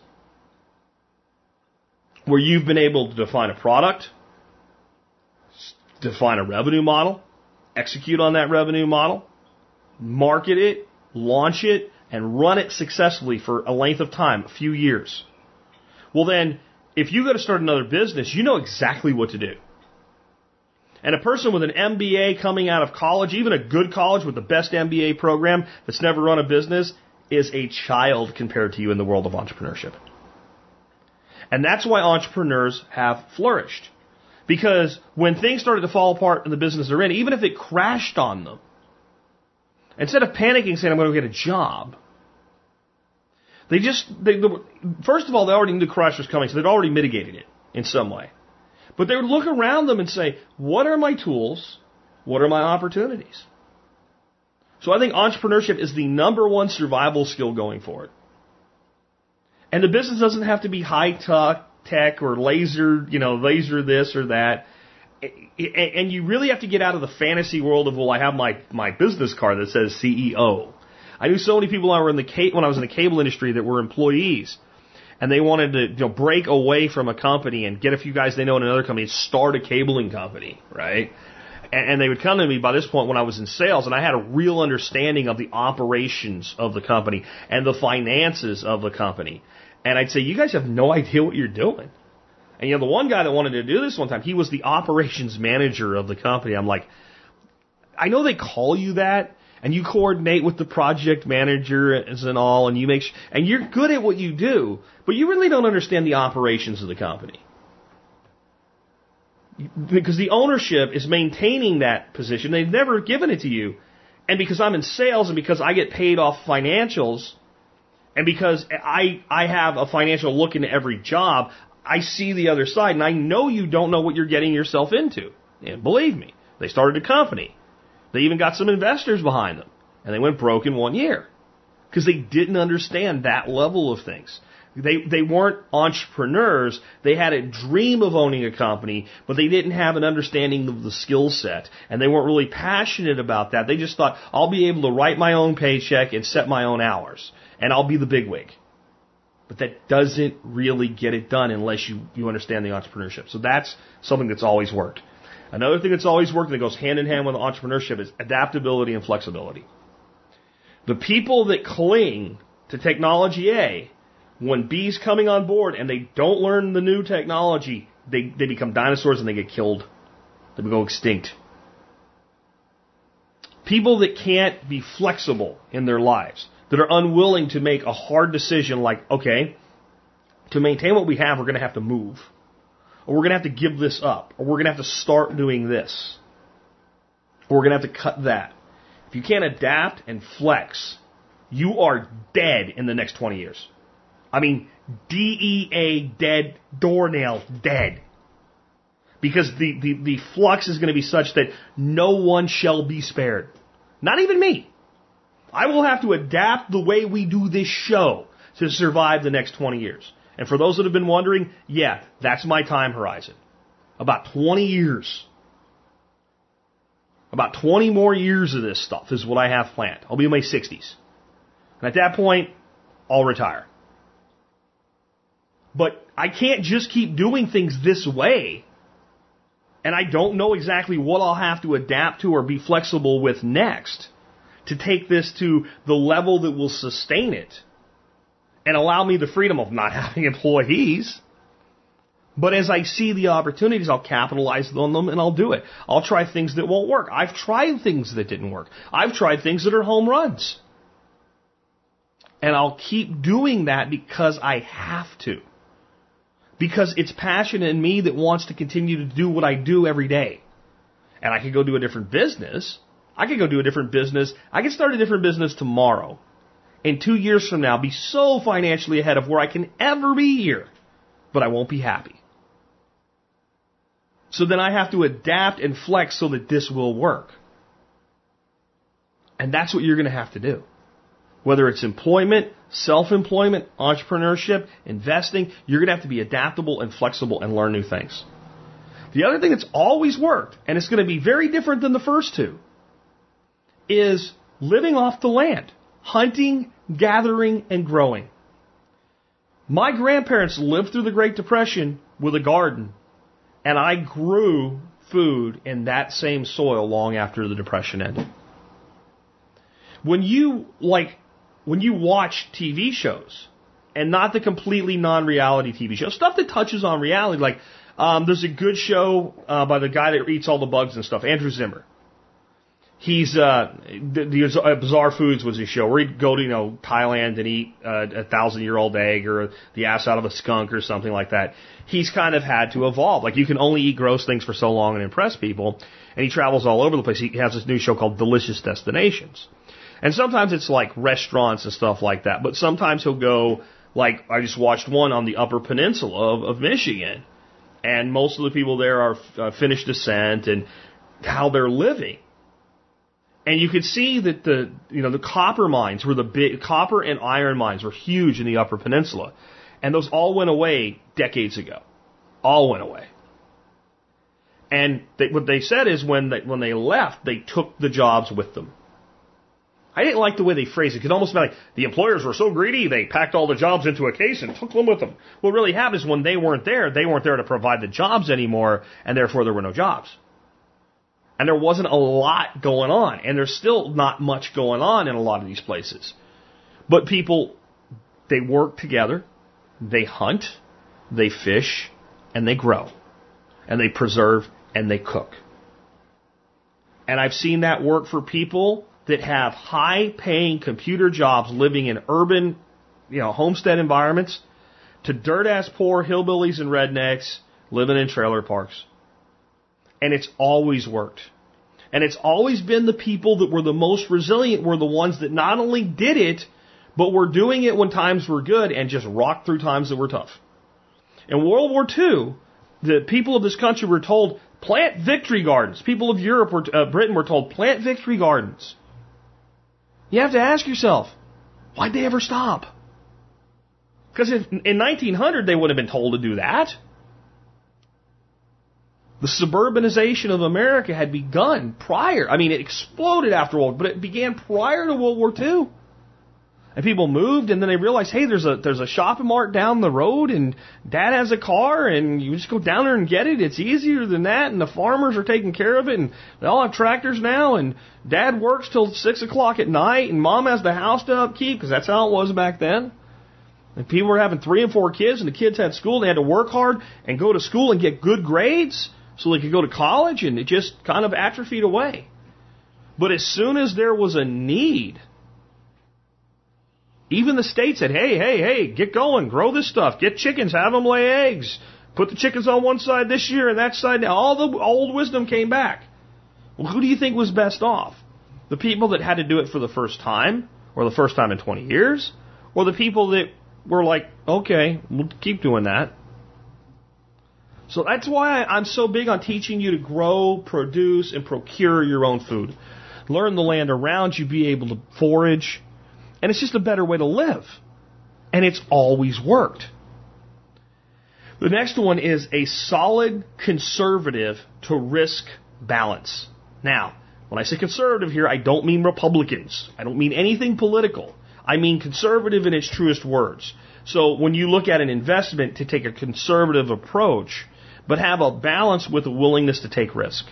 where you've been able to define a product, define a revenue model, execute on that revenue model, market it, launch it, and run it successfully for a length of time, a few years. Well then, if you go to start another business, you know exactly what to do. And a person with an M B A coming out of college, even a good college with the best M B A program that's never run a business, is a child compared to you in the world of entrepreneurship. And that's why entrepreneurs have flourished. Because when things started to fall apart in the business they're in, even if it crashed on them, instead of panicking saying, I'm going to get a job, they just, they, first of all, they already knew the crash was coming, so they'd already mitigated it in some way. But they would look around them and say, what are my tools? What are my opportunities? So I think entrepreneurship is the number one survival skill going forward. And the business doesn't have to be high tech or laser, you know, laser this or that. And you really have to get out of the fantasy world of, well, I have my, my business card that says C E O. I knew so many people when I, were in the, when I was in the cable industry that were employees. And they wanted to, you know, break away from a company and get a few guys they know in another company and start a cabling company, right? And, and they would come to me by this point when I was in sales, and I had a real understanding of the operations of the company and the finances of the company. And I'd say, you guys have no idea what you're doing. And, you know, the one guy that wanted to do this one time, he was the operations manager of the company. I'm like, I know they call you that. And you coordinate with the project managers and all, and you make, and you're good at what you do, but you really don't understand the operations of the company. Because the ownership is maintaining that position. They've never given it to you. And because I'm in sales and because I get paid off financials, and because I, I have a financial look into every job, I see the other side, and I know you don't know what you're getting yourself into. And believe me, they started a company. They even got some investors behind them. And they went broke in one year. Because they didn't understand that level of things. They they weren't entrepreneurs. They had a dream of owning a company, but they didn't have an understanding of the skill set. And they weren't really passionate about that. They just thought, I'll be able to write my own paycheck and set my own hours. And I'll be the bigwig. But that doesn't really get it done unless you, you understand the entrepreneurship. So that's something that's always worked. Another thing that's always worked that goes hand in hand with entrepreneurship is adaptability and flexibility. The people that cling to technology A, when B's coming on board and they don't learn the new technology, they, they become dinosaurs and they get killed. They go extinct. People that can't be flexible in their lives, that are unwilling to make a hard decision like, okay, to maintain what we have, we're going to have to move. Or we're going to have to give this up. Or we're going to have to start doing this. Or we're going to have to cut that. If you can't adapt and flex, you are dead in the next twenty years. I mean, D E A dead, doornail dead. Because the, the, the flux is going to be such that no one shall be spared. Not even me. I will have to adapt the way we do this show to survive the next twenty years. And for those that have been wondering, yeah, that's my time horizon. About twenty years. About twenty more years of this stuff is what I have planned. I'll be in my sixties. And at that point, I'll retire. But I can't just keep doing things this way. And I don't know exactly what I'll have to adapt to or be flexible with next to take this to the level that will sustain it. And allow me the freedom of not having employees. But as I see the opportunities, I'll capitalize on them and I'll do it. I'll try things that won't work. I've tried things that didn't work. I've tried things that are home runs. And I'll keep doing that because I have to. Because it's passion in me that wants to continue to do what I do every day. And I could go do a different business. I could go do a different business. I could start a different business tomorrow. And two years from now, be so financially ahead of where I can ever be here. But I won't be happy. So then I have to adapt and flex so that this will work. And that's what you're going to have to do. Whether it's employment, self-employment, entrepreneurship, investing, you're going to have to be adaptable and flexible and learn new things. The other thing that's always worked, and it's going to be very different than the first two, is living off the land. Hunting, gathering, and growing. My grandparents lived through the Great Depression with a garden. And I grew food in that same soil long after the Depression ended. When you, like, when you watch T V shows, and not the completely non-reality T V shows, stuff that touches on reality, like, um, there's a good show uh, by the guy that eats all the bugs and stuff, Andrew Zimmer. He's, uh, the, the uh, Bizarre Foods was his show, where he'd go to, you know, Thailand and eat uh, a thousand-year-old egg or the ass out of a skunk or something like that. He's kind of had to evolve. Like, you can only eat gross things for so long and impress people. And he travels all over the place. He has this new show called Delicious Destinations. And sometimes it's like restaurants and stuff like that. But sometimes he'll go, like, I just watched one on the Upper Peninsula of, of Michigan. And most of the people there are uh, Finnish descent and how they're living. And you could see that the, you know, the copper mines were the big, copper and iron mines were huge in the Upper Peninsula. And those all went away decades ago. All went away. And they, what they said is when they, when they left, they took the jobs with them. I didn't like the way they phrased it. It could almost be like the employers were so greedy, they packed all the jobs into a case and took them with them. What really happened is when they weren't there, they weren't there to provide the jobs anymore, and therefore there were no jobs. And there wasn't a lot going on. And there's still not much going on in a lot of these places. But people, they work together, they hunt, they fish, and they grow. And they preserve, and they cook. And I've seen that work for people that have high-paying computer jobs living in urban, you know, homestead environments, to dirt-ass poor hillbillies and rednecks living in trailer parks. And it's always worked. And it's always been the people that were the most resilient were the ones that not only did it, but were doing it when times were good and just rocked through times that were tough. In World War Two, the people of this country were told, plant victory gardens. People of Europe, were, uh, Britain were told, plant victory gardens. You have to ask yourself, why'd they ever stop? Because in nineteen hundred, they would have been told to do that. The suburbanization of America had begun prior. I mean, it exploded after World War, but it began prior to World War Two. And people moved, and then they realized, hey, there's a there's a shopping mart down the road, and Dad has a car, and you just go down there and get it. It's easier than that, and the farmers are taking care of it, and they all have tractors now, and Dad works till six o'clock at night, and Mom has the house to upkeep, because that's how it was back then. And people were having three and four kids, and the kids had school. They had to work hard and go to school and get good grades so they could go to college, and it just kind of atrophied away. But as soon as there was a need, even the state said, hey, hey, hey, get going, grow this stuff, get chickens, have them lay eggs, put the chickens on one side this year and that side now. All the old wisdom came back. Well, who do you think was best off? The people that had to do it for the first time, or the first time in twenty years, or the people that were like, okay, we'll keep doing that. So that's why I'm so big on teaching you to grow, produce, and procure your own food. Learn the land around you, be able to forage. And it's just a better way to live. And it's always worked. The next one is a solid conservative to risk balance. Now, when I say conservative here, I don't mean Republicans. I don't mean anything political. I mean conservative in its truest words. So when you look at an investment, to take a conservative approach, but have a balance with a willingness to take risk.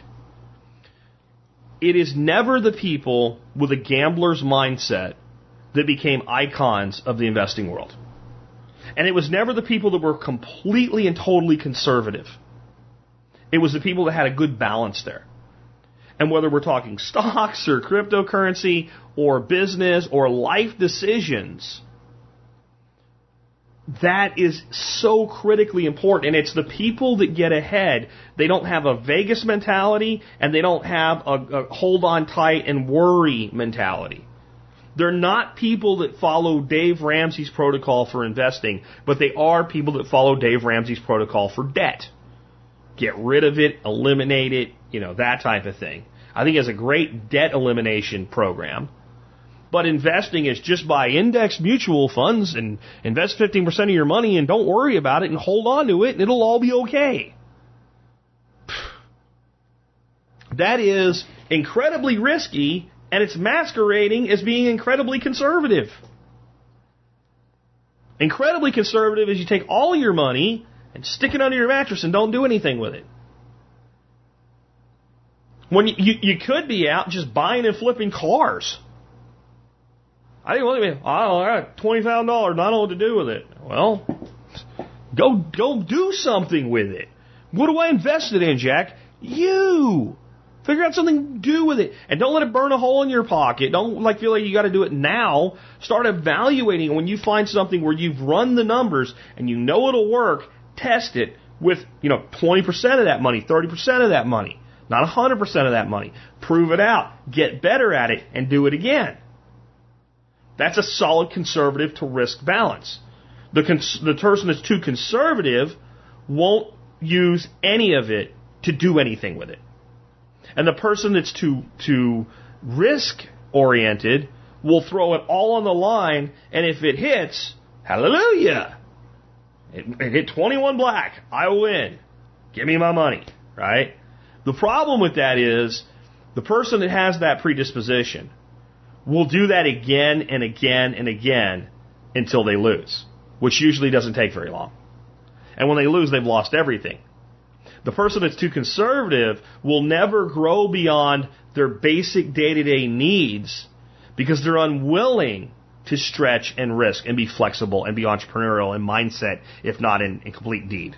It is never the people with a gambler's mindset that became icons of the investing world. And it was never the people that were completely and totally conservative. It was the people that had a good balance there. And whether we're talking stocks or cryptocurrency or business or life decisions, that is so critically important. And it's the people that get ahead. They don't have a Vegas mentality, and they don't have a, a hold on tight and worry mentality. They're not people that follow Dave Ramsey's protocol for investing, but they are people that follow Dave Ramsey's protocol for debt. Get rid of it, eliminate it, you know, that type of thing. I think he has a great debt elimination program. But investing is just buy index mutual funds and invest fifteen percent of your money and don't worry about it and hold on to it and it'll all be okay. That is incredibly risky, and it's masquerading as being incredibly conservative. Incredibly conservative is you take all your money and stick it under your mattress and don't do anything with it. When you, you, you could be out just buying and flipping cars. I think, well, I don't know, I got twenty thousand dollars and I don't know what to do with it. Well, go go do something with it. What do I invest it in, Jack? You. Figure out something to do with it. And don't let it burn a hole in your pocket. Don't like feel like you got to do it now. Start evaluating. When you find something where you've run the numbers and you know it'll work, test it with, you know, twenty percent of that money, thirty percent of that money, not one hundred percent of that money. Prove it out. Get better at it and do it again. That's a solid conservative to risk balance. The, cons- the person that's too conservative won't use any of it to do anything with it. And the person that's too, too risk-oriented will throw it all on the line, and if it hits, hallelujah! It, it hit twenty-one black. I win. Give me my money, right? The problem with that is the person that has that predisposition will do that again and again and again until they lose, which usually doesn't take very long. And when they lose, they've lost everything. The person that's too conservative will never grow beyond their basic day-to-day needs because they're unwilling to stretch and risk and be flexible and be entrepreneurial in mindset, if not in, in complete deed.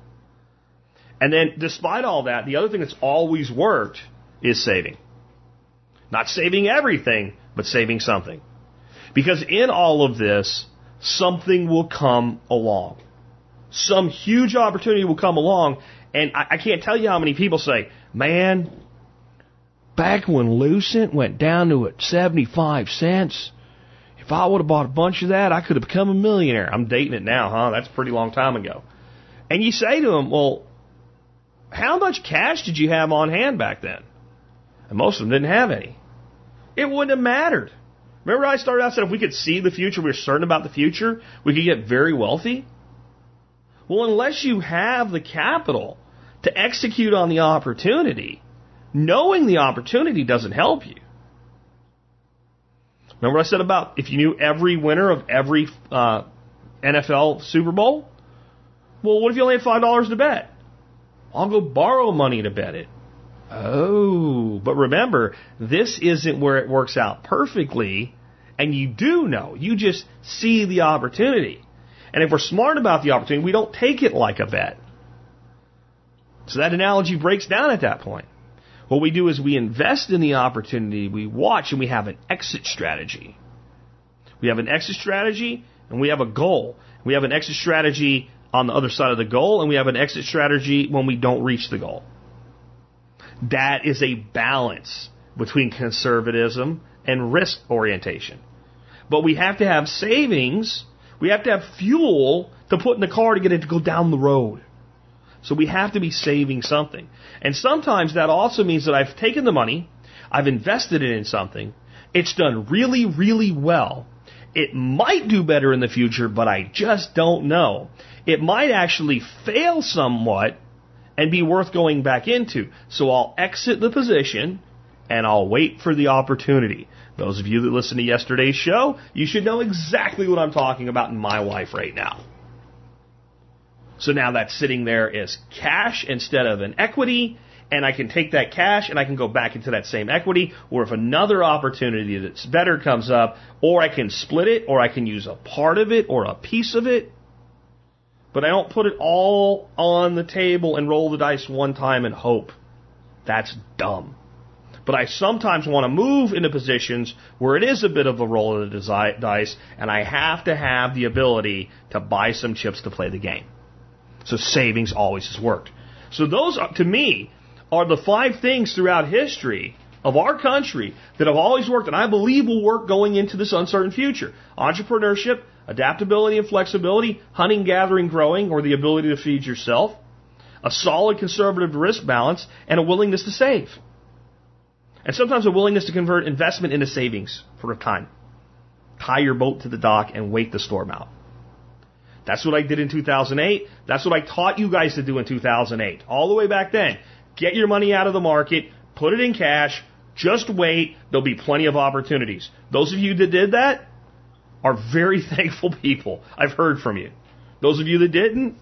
And then, despite all that, the other thing that's always worked is saving. Not saving everything, but saving something. Because in all of this, something will come along. Some huge opportunity will come along, and I, I can't tell you how many people say, man, back when Lucent went down to it seventy-five cents, if I would have bought a bunch of that, I could have become a millionaire. I'm dating it now, huh? That's a pretty long time ago. And you say to them, well, how much cash did you have on hand back then? And most of them didn't have any. It wouldn't have mattered. Remember I started out and said if we could see the future, we were certain about the future, we could get very wealthy? Well, unless you have the capital to execute on the opportunity, knowing the opportunity doesn't help you. Remember what I said about if you knew every winner of every uh, N F L Super Bowl? Well, what if you only had five dollars to bet? I'll go borrow money to bet it. Oh, but remember, this isn't where it works out perfectly, and you do know. You just see the opportunity. And if we're smart about the opportunity, we don't take it like a bet. So that analogy breaks down at that point. What we do is we invest in the opportunity, we watch, and we have an exit strategy. We have an exit strategy, and we have a goal. We have an exit strategy on the other side of the goal, and we have an exit strategy when we don't reach the goal. That is a balance between conservatism and risk orientation. But we have to have savings. We have to have fuel to put in the car to get it to go down the road. So we have to be saving something. And sometimes that also means that I've taken the money, I've invested it in something, it's done really, really well. It might do better in the future, but I just don't know. It might actually fail somewhat and be worth going back into. So I'll exit the position and I'll wait for the opportunity. Those of you that listened to yesterday's show, you should know exactly what I'm talking about in my life right now. So now that's sitting there as cash instead of an equity, and I can take that cash and I can go back into that same equity, or if another opportunity that's better comes up, or I can split it, or I can use a part of it or a piece of it. But I don't put it all on the table and roll the dice one time and hope. That's dumb. But I sometimes want to move into positions where it is a bit of a roll of the dice, and I have to have the ability to buy some chips to play the game. So savings always has worked. So those, to me, are the five things throughout history of our country that have always worked, and I believe will work going into this uncertain future. Entrepreneurship, adaptability and flexibility, hunting, gathering, growing, or the ability to feed yourself, a solid conservative risk balance, and a willingness to save. And sometimes a willingness to convert investment into savings for a time. Tie your boat to the dock and wait the storm out. That's what I did in two thousand eight. That's what I taught you guys to do in two thousand eight. All the way back then. Get your money out of the market, put it in cash, just wait. There'll be plenty of opportunities. Those of you that did that are very thankful people. I've heard from you. Those of you that didn't,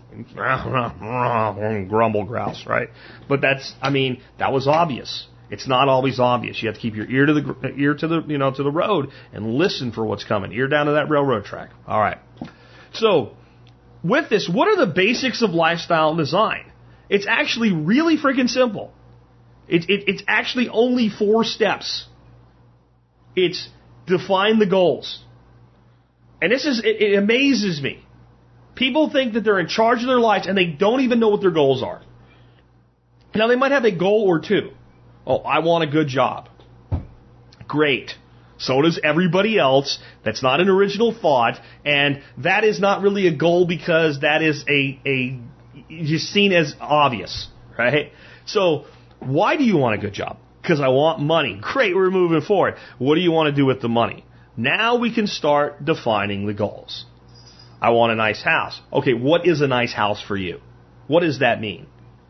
grumble, grouse, right? But that's, I mean, that was obvious. It's not always obvious. You have to keep your ear to the ear to the you know to the road and listen for what's coming. Ear down to that railroad track. All right. So, with this, what are the basics of lifestyle design? It's actually really freaking simple. It, it, it's actually only four steps. It's define the goals. And this is it, it amazes me. People think that they're in charge of their lives and they don't even know what their goals are. Now, they might have a goal or two. Oh, I want a good job. Great. So does everybody else. That's not an original thought. And that is not really a goal because that is a, a just seen as obvious, right? So why do you want a good job? Because I want money. Great, we're moving forward. What do you want to do with the money? Now we can start defining the goals. I want a nice house. Okay, what is a nice house for you? What does that mean?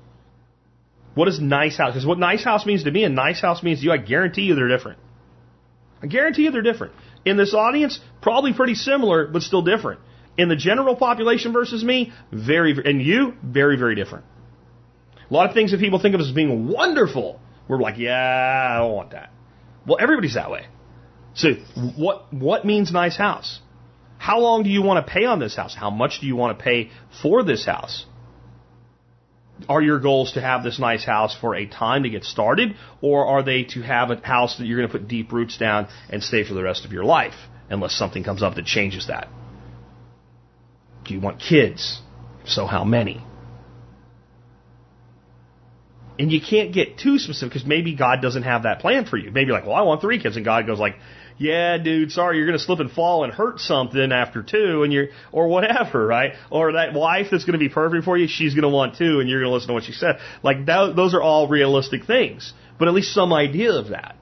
What is nice house? Because what nice house means to me and nice house means to you, I guarantee you they're different. I guarantee you they're different. In this audience, probably pretty similar, but still different. In the general population versus me, very, and you, very, very different. A lot of things that people think of as being wonderful, we're like, yeah, I don't want that. Well, everybody's that way. So what what means nice house? How long do you want to pay on this house? How much do you want to pay for this house? Are your goals to have this nice house for a time to get started, or are they to have a house that you're going to put deep roots down and stay for the rest of your life, unless something comes up that changes that? Do you want kids? If so, how many? And you can't get too specific because maybe God doesn't have that plan for you. Maybe you're like, well, I want three kids, and God goes like, yeah, dude, sorry, you're going to slip and fall and hurt something after two, and you're, or whatever, right? Or that wife that's going to be perfect for you, she's going to want two, and you're going to listen to what she said. Like, that, those are all realistic things, but at least some idea of that.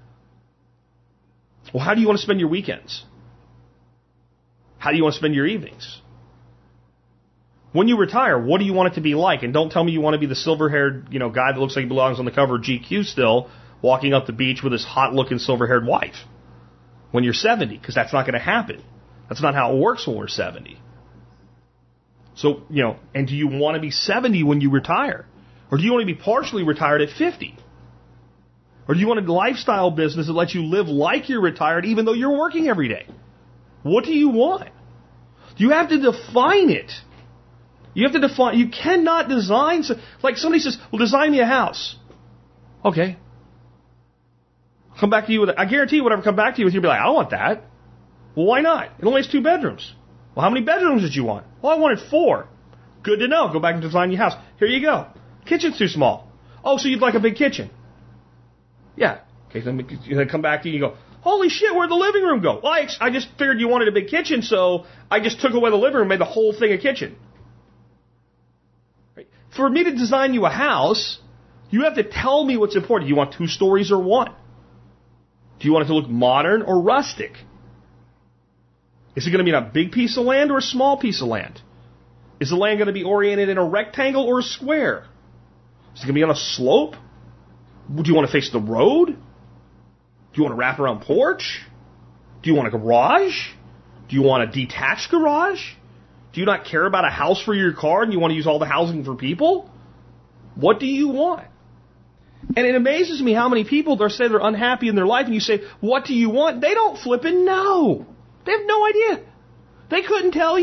Well, how do you want to spend your weekends? How do you want to spend your evenings? When you retire, what do you want it to be like? And don't tell me you want to be the silver-haired, you know, guy that looks like he belongs on the cover of G Q still, walking up the beach with his hot-looking silver-haired wife when you're seventy, because that's not going to happen. That's not how it works when we're seventy. So, you know, and do you want to be seventy when you retire? Or do you want to be partially retired at fifty? Or do you want a lifestyle business that lets you live like you're retired even though you're working every day? What do you want? You have to define it. You have to define, you cannot design, like somebody says, well, design me a house. Okay. Come back to you with, I guarantee you whatever I come back to you with, you'll be like, I don't want that. Well, why not? It only has two bedrooms. Well, how many bedrooms did you want? Well, I wanted four. Good to know. Go back and design your house. Here you go. Kitchen's too small. Oh, so you'd like a big kitchen? Yeah. Okay, then they come back to you and you go, holy shit, where'd the living room go? Well, I, I just figured you wanted a big kitchen, so I just took away the living room and made the whole thing a kitchen. Right? For me to design you a house, you have to tell me what's important. Do you want two stories or one? Do you want it to look modern or rustic? Is it going to be on a big piece of land or a small piece of land? Is the land going to be oriented in a rectangle or a square? Is it going to be on a slope? Do you want to face the road? Do you want a wraparound porch? Do you want a garage? Do you want a detached garage? Do you not care about a house for your car and you want to use all the housing for people? What do you want? And it amazes me how many people they say they're unhappy in their life, and you say, what do you want? They don't flippin' know. They have no idea. They couldn't tell you.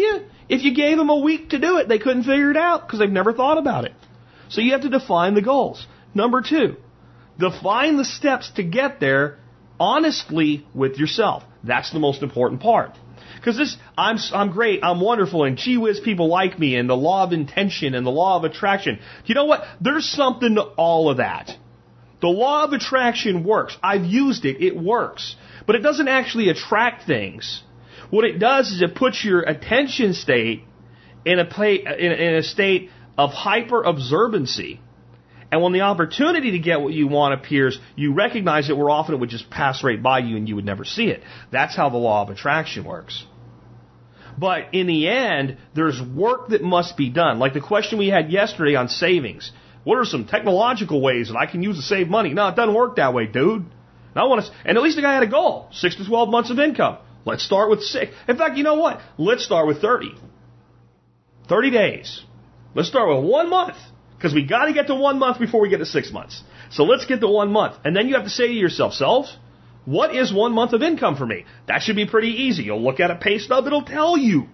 If you gave them a week to do it, they couldn't figure it out because they've never thought about it. So you have to define the goals. Number two, define the steps to get there honestly with yourself. That's the most important part. Because this, I'm I'm great, I'm wonderful, and gee whiz, people like me, and the law of intention and the law of attraction. You know what? There's something to all of that. The law of attraction works. I've used it. It works. But it doesn't actually attract things. What it does is it puts your attention state in a, play, in, in a state of hyper-observancy. And when the opportunity to get what you want appears, you recognize it where often it would just pass right by you and you would never see it. That's how the law of attraction works. But in the end, there's work that must be done. Like the question we had yesterday on savings. What are some technological ways that I can use to save money? No, it doesn't work that way, dude. And, I want to, and at least the guy had a goal. Six to twelve months of income. Let's start with six. In fact, you know what? Let's start with thirty. thirty days. Let's start with one month. Because we got to get to one month before we get to six months. So let's get to one month. And then you have to say to yourself, self, what is one month of income for me? That should be pretty easy. You'll look at a pay stub. It'll tell you.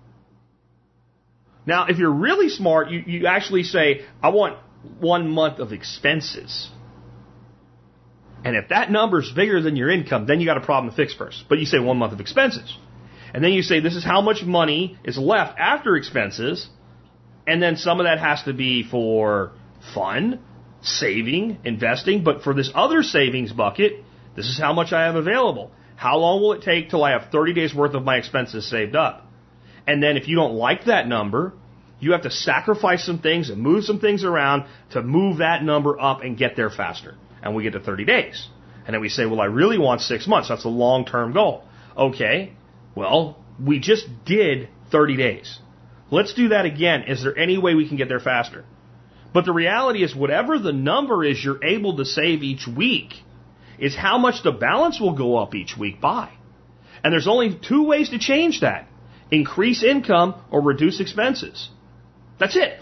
Now, if you're really smart, you, you actually say, I want one month of expenses. And if that number's bigger than your income, then you got a problem to fix first. But you say one month of expenses. And then you say, this is how much money is left after expenses. And then some of that has to be for fun, saving, investing. But for this other savings bucket, this is how much I have available. How long will it take till I have thirty days worth of my expenses saved up? And then if you don't like that number, you have to sacrifice some things and move some things around to move that number up and get there faster. And we get to thirty days. And then we say, well, I really want six months. That's a long-term goal. Okay, well, we just did thirty days. Let's do that again. Is there any way we can get there faster? But the reality is whatever the number is you're able to save each week is how much the balance will go up each week by. And there's only two ways to change that. Increase income or reduce expenses. That's it.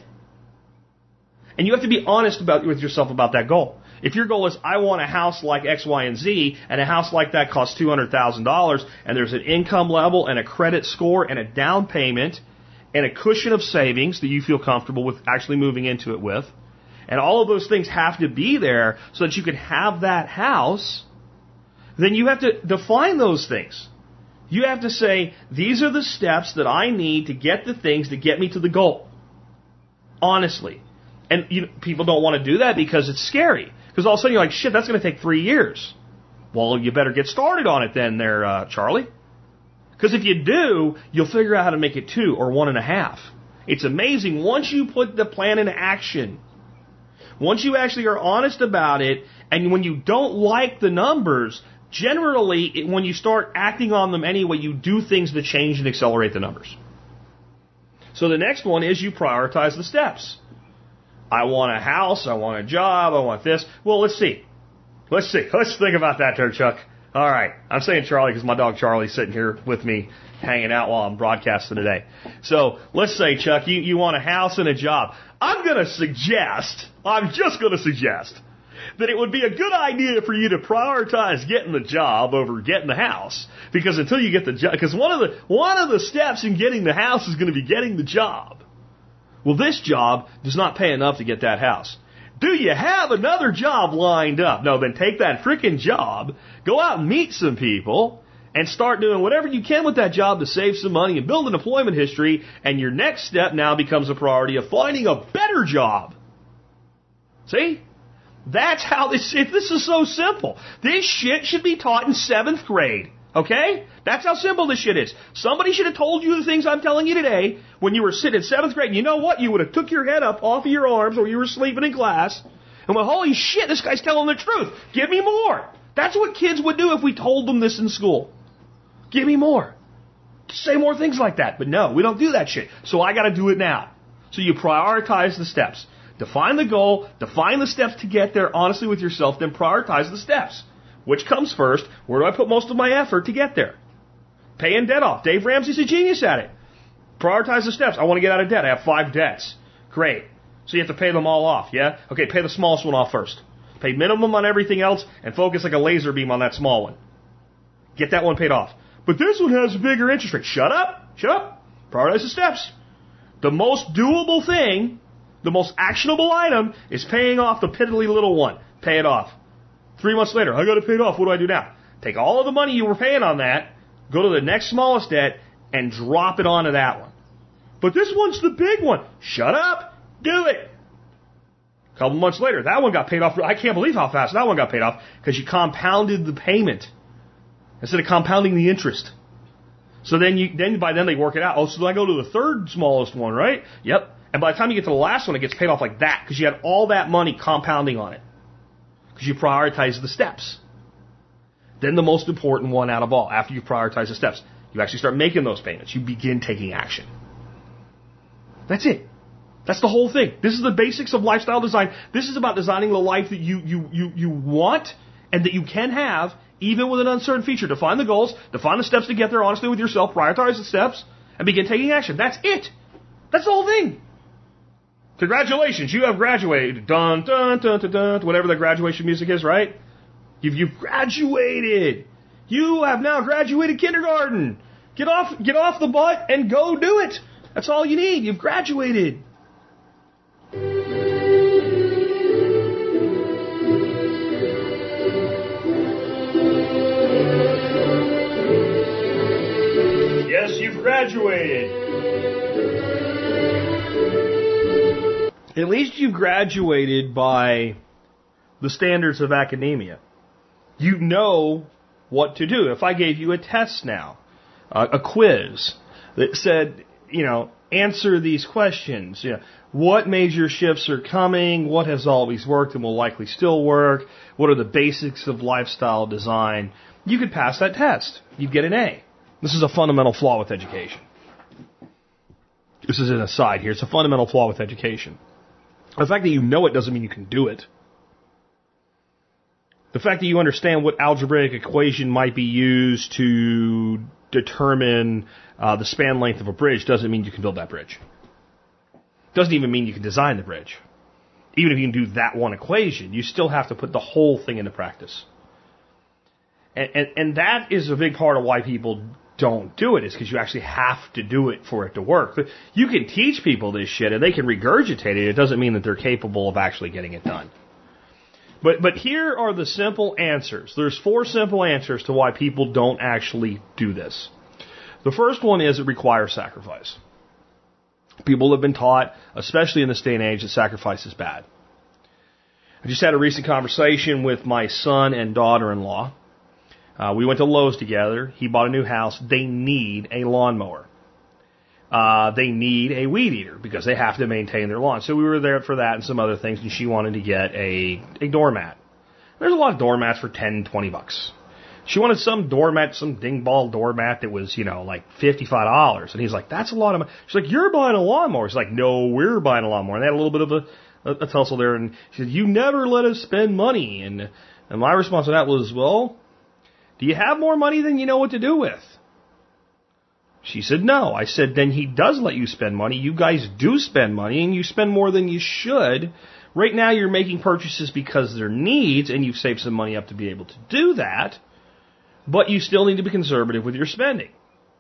And you have to be honest about with yourself about that goal. If your goal is, I want a house like X, Y, and Z, and a house like that costs two hundred thousand dollars, and there's an income level and a credit score and a down payment and a cushion of savings that you feel comfortable with actually moving into it with, and all of those things have to be there so that you can have that house, then you have to define those things. You have to say, these are the steps that I need to get the things that get me to the goal. Honestly. And you know, people don't want to do that because it's scary. Because all of a sudden you're like, shit, that's going to take three years. Well, you better get started on it then there, uh, Charlie. Because if you do, you'll figure out how to make it two or one and a half. It's amazing. Once you put the plan into action, once you actually are honest about it, and when you don't like the numbers, generally, it, when you start acting on them anyway, you do things to change and accelerate the numbers. So the next one is you prioritize the steps. I want a house, I want a job, I want this. Well, let's see. Let's see. Let's think about that there, Chuck. All right. I'm saying Charlie because my dog Charlie's sitting here with me hanging out while I'm broadcasting today. So let's say, Chuck, you, you want a house and a job. I'm going to suggest, I'm just going to suggest, that it would be a good idea for you to prioritize getting the job over getting the house. Because until you get the job, because one of the, one of the steps in getting the house is going to be getting the job. Well, this job does not pay enough to get that house. Do you have another job lined up? No, then take that freaking job, go out and meet some people, and start doing whatever you can with that job to save some money and build an employment history, and your next step now becomes a priority of finding a better job. See? That's how this, if this is so simple. This shit should be taught in seventh grade. Okay? That's how simple this shit is. Somebody should have told you the things I'm telling you today when you were sitting in seventh grade. You know what? You would have took your head up off of your arms or you were sleeping in class and went, holy shit, this guy's telling the truth. Give me more. That's what kids would do if we told them this in school. Give me more. Say more things like that. But no, we don't do that shit. So I got to do it now. So you prioritize the steps. Define the goal. Define the steps to get there honestly with yourself. Then prioritize the steps. Which comes first? Where do I put most of my effort to get there? Paying debt off. Dave Ramsey's a genius at it. Prioritize the steps. I want to get out of debt. I have five debts. Great. So you have to pay them all off, yeah? Okay, pay the smallest one off first. Pay minimum on everything else and focus like a laser beam on that small one. Get that one paid off. But this one has a bigger interest rate. Shut up. Shut up. Prioritize the steps. The most doable thing, the most actionable item, is paying off the piddly little one. Pay it off. Three months later, I got to pay it off. What do I do now? Take all of the money you were paying on that, go to the next smallest debt, and drop it onto that one. But this one's the big one. Shut up. Do it. A couple months later, that one got paid off. I can't believe how fast that one got paid off because you compounded the payment instead of compounding the interest. So then, you, then by then they work it out. Oh, so then I go to the third smallest one, right? Yep. And by the time you get to the last one, it gets paid off like that because you had all that money compounding on it because you prioritize the steps. Then the most important one out of all, after you prioritize the steps, you actually start making those payments. You begin taking action. That's it. That's the whole thing. This is the basics of lifestyle design. This is about designing the life that you, you, you, you want and that you can have, even with an uncertain future. Define the goals, define the steps to get there honestly with yourself, prioritize the steps, and begin taking action. That's it. That's the whole thing. Congratulations, you have graduated. Dun, dun, dun, dun, dun, whatever the graduation music is, right? You've, you've graduated. You have now graduated kindergarten. Get off, get off the butt and go do it. That's all you need. You've graduated. Yes, you've graduated. At least you've graduated by the standards of academia. You know what to do. If I gave you a test now, uh, a quiz that said, you know, answer these questions. You know, what major shifts are coming? What has always worked and will likely still work? What are the basics of lifestyle design? You could pass that test. You'd get an A. This is a fundamental flaw with education. This is an aside here. It's a fundamental flaw with education. The fact that you know it doesn't mean you can do it. The fact that you understand what algebraic equation might be used to determine uh, the span length of a bridge doesn't mean you can build that bridge. Doesn't even mean you can design the bridge. Even if you can do that one equation, you still have to put the whole thing into practice. And, and, and that is a big part of why people don't do it, is because you actually have to do it for it to work. You can teach people this shit and they can regurgitate it. It doesn't mean that they're capable of actually getting it done. But but here are the simple answers. There's four simple answers to why people don't actually do this. The first one is it requires sacrifice. People have been taught, especially in this day and age, that sacrifice is bad. I just had a recent conversation with my son and daughter-in-law. Uh, we went to Lowe's together. He bought a new house. They need a lawnmower. Uh, they need a weed eater because they have to maintain their lawn. So we were there for that and some other things, and she wanted to get a, a doormat. There's a lot of doormats for ten, twenty bucks. She wanted some doormat, some ding-ball doormat that was, you know, like fifty-five dollars. And he's like, that's a lot of money. She's like, you're buying a lawnmower. She's like, no, we're buying a lawnmower. And they had a little bit of a, a, a tussle there. And she said, you never let us spend money. And, and my response to that was, well, do you have more money than you know what to do with? She said, no. I said, then he does let you spend money. You guys do spend money, and you spend more than you should. Right now you're making purchases because they're needs, and you've saved some money up to be able to do that. But you still need to be conservative with your spending.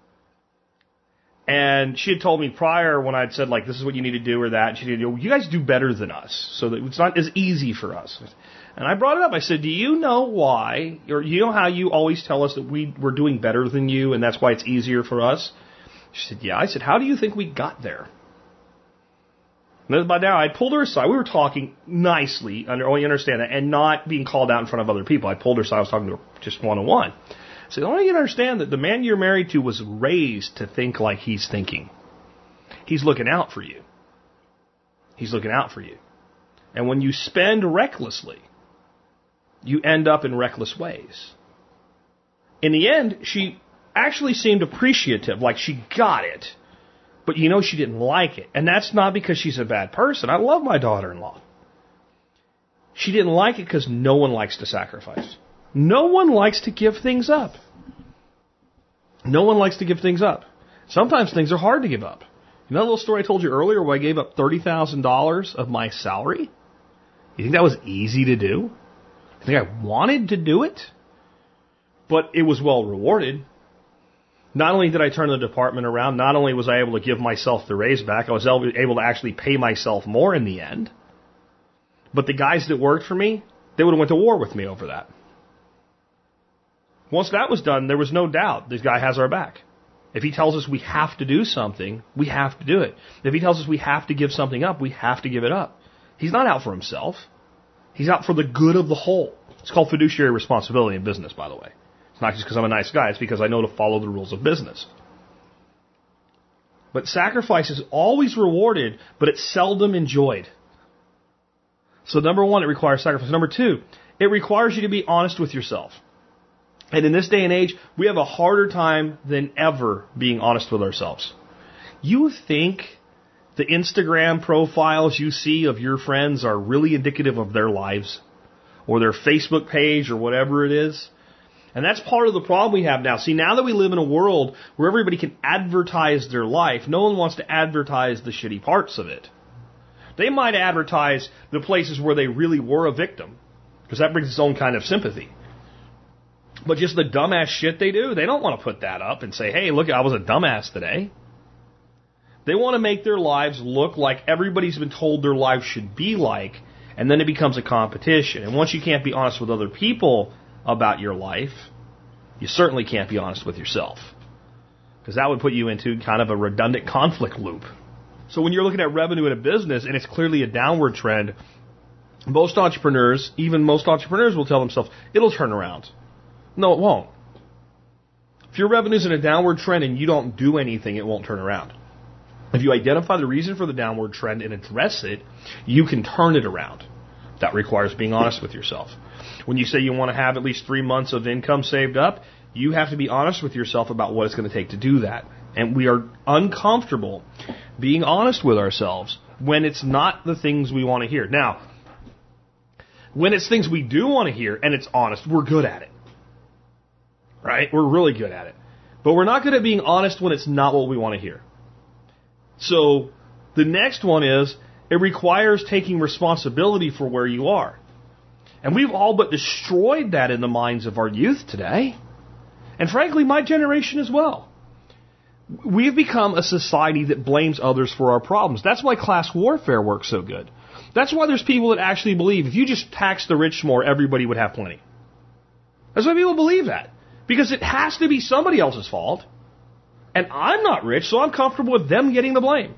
And she had told me prior when I'd said, like, this is what you need to do or that. And she said, you guys do better than us, so that it's not as easy for us. And I brought it up. I said, do you know why, or you know how you always tell us that we, we're doing better than you and that's why it's easier for us? She said, yeah. I said, how do you think we got there? And then by now, I pulled her aside. We were talking nicely, under, oh, you understand that, and not being called out in front of other people. I pulled her aside. I was talking to her just one-on-one. I said, I want you to understand that the man you're married to was raised to think like he's thinking. He's looking out for you. He's looking out for you. And when you spend recklessly, you end up in reckless ways. In the end, she actually seemed appreciative, like she got it. But you know she didn't like it. And that's not because she's a bad person. I love my daughter-in-law. She didn't like it because no one likes to sacrifice. No one likes to give things up. No one likes to give things up. Sometimes things are hard to give up. You know that little story I told you earlier where I gave up thirty thousand dollars of my salary? You think that was easy to do? I think I wanted to do it, but it was well rewarded. Not only did I turn the department around, not only was I able to give myself the raise back, I was able to actually pay myself more in the end. But the guys that worked for me, they would have went to war with me over that. Once that was done, there was no doubt this guy has our back. If he tells us we have to do something, we have to do it. If he tells us we have to give something up, we have to give it up. He's not out for himself. He's out for the good of the whole. It's called fiduciary responsibility in business, by the way. It's not just because I'm a nice guy. It's because I know to follow the rules of business. But sacrifice is always rewarded, but it's seldom enjoyed. So number one, it requires sacrifice. Number two, it requires you to be honest with yourself. And in this day and age, we have a harder time than ever being honest with ourselves. You think the Instagram profiles you see of your friends are really indicative of their lives? Or their Facebook page or whatever it is? And that's part of the problem we have now. See, now that we live in a world where everybody can advertise their life, no one wants to advertise the shitty parts of it. They might advertise the places where they really were a victim, because that brings its own kind of sympathy. But just the dumbass shit they do, they don't want to put that up and say, hey, look, I was a dumbass today. They want to make their lives look like everybody's been told their life should be like, and then it becomes a competition. And once you can't be honest with other people about your life, you certainly can't be honest with yourself, because that would put you into kind of a redundant conflict loop. So when you're looking at revenue in a business and it's clearly a downward trend, most entrepreneurs, even most entrepreneurs will tell themselves, it'll turn around. No, it won't. If your revenue's in a downward trend and you don't do anything, it won't turn around. If you identify the reason for the downward trend and address it, you can turn it around. That requires being honest with yourself. When you say you want to have at least three months of income saved up, you have to be honest with yourself about what it's going to take to do that. And we are uncomfortable being honest with ourselves when it's not the things we want to hear. Now, when it's things we do want to hear and it's honest, we're good at it. Right? We're really good at it. But we're not good at being honest when it's not what we want to hear. So the next one is, it requires taking responsibility for where you are. And we've all but destroyed that in the minds of our youth today. And frankly, my generation as well. We've become a society that blames others for our problems. That's why class warfare works so good. That's why there's people that actually believe if you just tax the rich more, everybody would have plenty. That's why people believe that. Because it has to be somebody else's fault. And I'm not rich, so I'm comfortable with them getting the blame.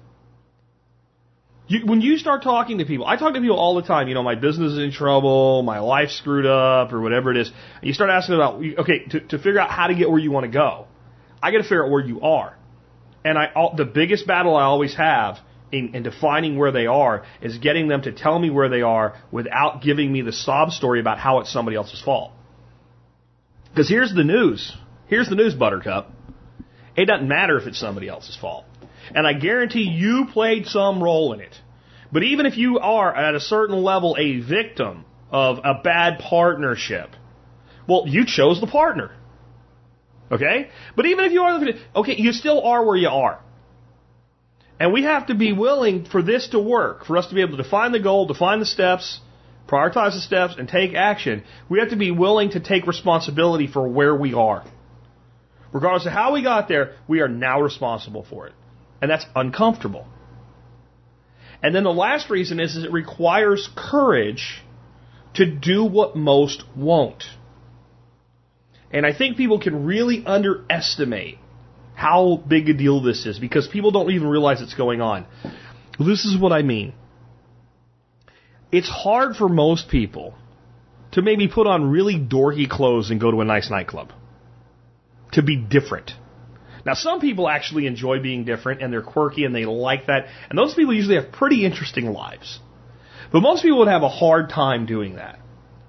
You, when you start talking to people, I talk to people all the time, you know, my business is in trouble, my life's screwed up, or whatever it is. And you start asking about, okay, to, to figure out how to get where you want to go, I got to figure out where you are. And I, all, the biggest battle I always have in, in defining where they are is getting them to tell me where they are without giving me the sob story about how it's somebody else's fault. Because here's the news. Here's the news, Buttercup. It doesn't matter if it's somebody else's fault. And I guarantee you played some role in it. But even if you are, at a certain level, a victim of a bad partnership, well, you chose the partner. Okay? But even if you are the victim, okay, you still are where you are. And we have to be willing for this to work, for us to be able to define the goal, define the steps, prioritize the steps, and take action. We have to be willing to take responsibility for where we are. Regardless of how we got there, we are now responsible for it. And that's uncomfortable. And then the last reason is, is it requires courage to do what most won't. And I think people can really underestimate how big a deal this is, because people don't even realize it's going on. This is what I mean. It's hard for most people to maybe put on really dorky clothes and go to a nice nightclub. To be different. Now, some people actually enjoy being different, and they're quirky, and they like that. And those people usually have pretty interesting lives. But most people would have a hard time doing that.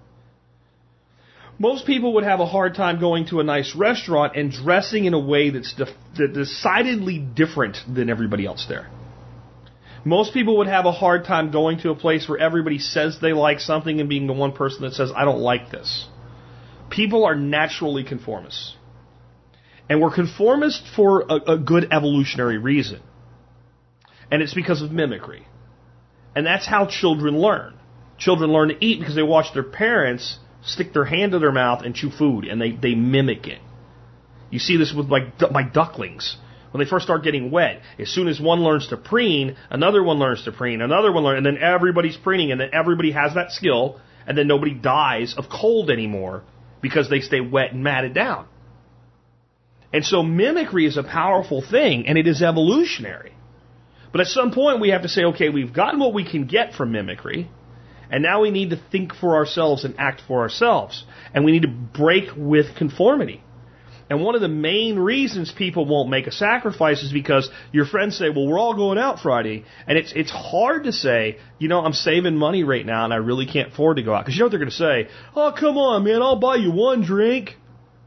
Most people would have a hard time going to a nice restaurant and dressing in a way that's de- decidedly different than everybody else there. Most people would have a hard time going to a place where everybody says they like something and being the one person that says, I don't like this. People are naturally conformists. And we're conformist for a, a good evolutionary reason. And it's because of mimicry. And that's how children learn. Children learn to eat because they watch their parents stick their hand to their mouth and chew food, and they, they mimic it. You see this with my, my ducklings. When they first start getting wet, as soon as one learns to preen, another one learns to preen, another one learns, and then everybody's preening, and then everybody has that skill, and then nobody dies of cold anymore because they stay wet and matted down. And so mimicry is a powerful thing, and it is evolutionary. But at some point we have to say, okay, we've gotten what we can get from mimicry, and now we need to think for ourselves and act for ourselves. And we need to break with conformity. And one of the main reasons people won't make a sacrifice is because your friends say, well, we're all going out Friday. And it's it's hard to say, you know, I'm saving money right now and I really can't afford to go out. Because you know what they're going to say? Oh, come on, man, I'll buy you one drink.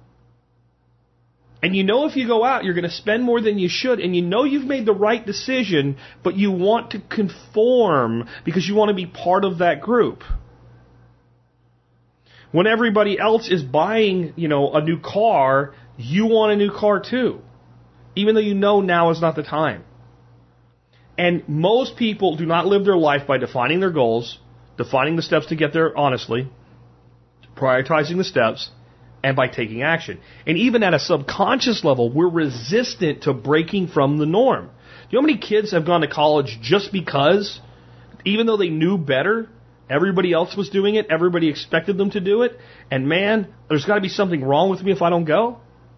And you know if you go out, you're going to spend more than you should. And you know you've made the right decision, but you want to conform because you want to be part of that group. When everybody else is buying, you know, a new car, you want a new car too, even though you know now is not the time. And most people do not live their life by defining their goals, defining the steps to get there honestly, prioritizing the steps, and by taking action. And even at a subconscious level, we're resistant to breaking from the norm. Do you know how many kids have gone to college just because, even though they knew better, everybody else was doing it, everybody expected them to do it, and man, there's got to be something wrong with me if I don't go?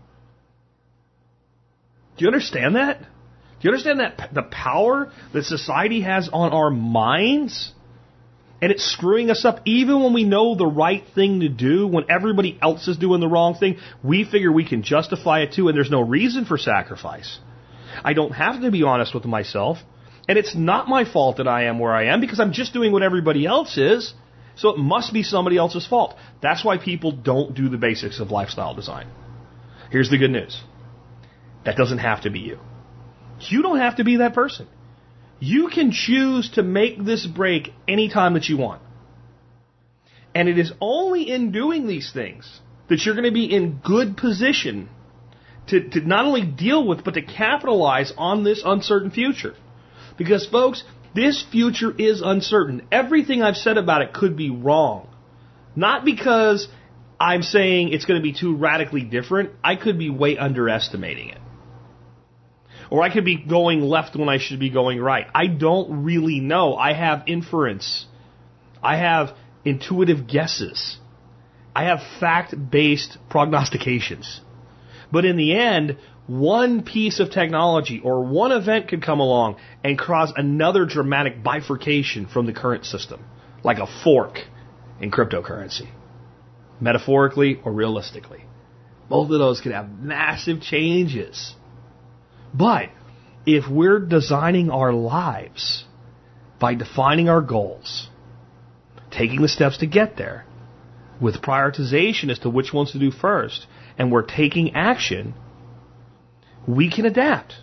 Do you understand that? Do you understand that the power that society has on our minds? And it's screwing us up even when we know the right thing to do, when everybody else is doing the wrong thing. We figure we can justify it too, and there's no reason for sacrifice. I don't have to be honest with myself. And it's not my fault that I am where I am because I'm just doing what everybody else is. So it must be somebody else's fault. That's why people don't do the basics of lifestyle design. Here's the good news. That doesn't have to be you. You don't have to be that person. You can choose to make this break anytime that you want. And it is only in doing these things that you're going to be in good position to, to not only deal with, but to capitalize on this uncertain future. Because, folks, this future is uncertain. Everything I've said about it could be wrong. Not because I'm saying it's going to be too radically different. I could be way underestimating it. Or I could be going left when I should be going right. I don't really know. I have inference. I have intuitive guesses. I have fact-based prognostications. But in the end, one piece of technology or one event could come along and cause another dramatic bifurcation from the current system, like a fork in cryptocurrency, metaphorically or realistically. Both of those could have massive changes. But if we're designing our lives by defining our goals, taking the steps to get there, with prioritization as to which ones to do first, and we're taking action, we can adapt.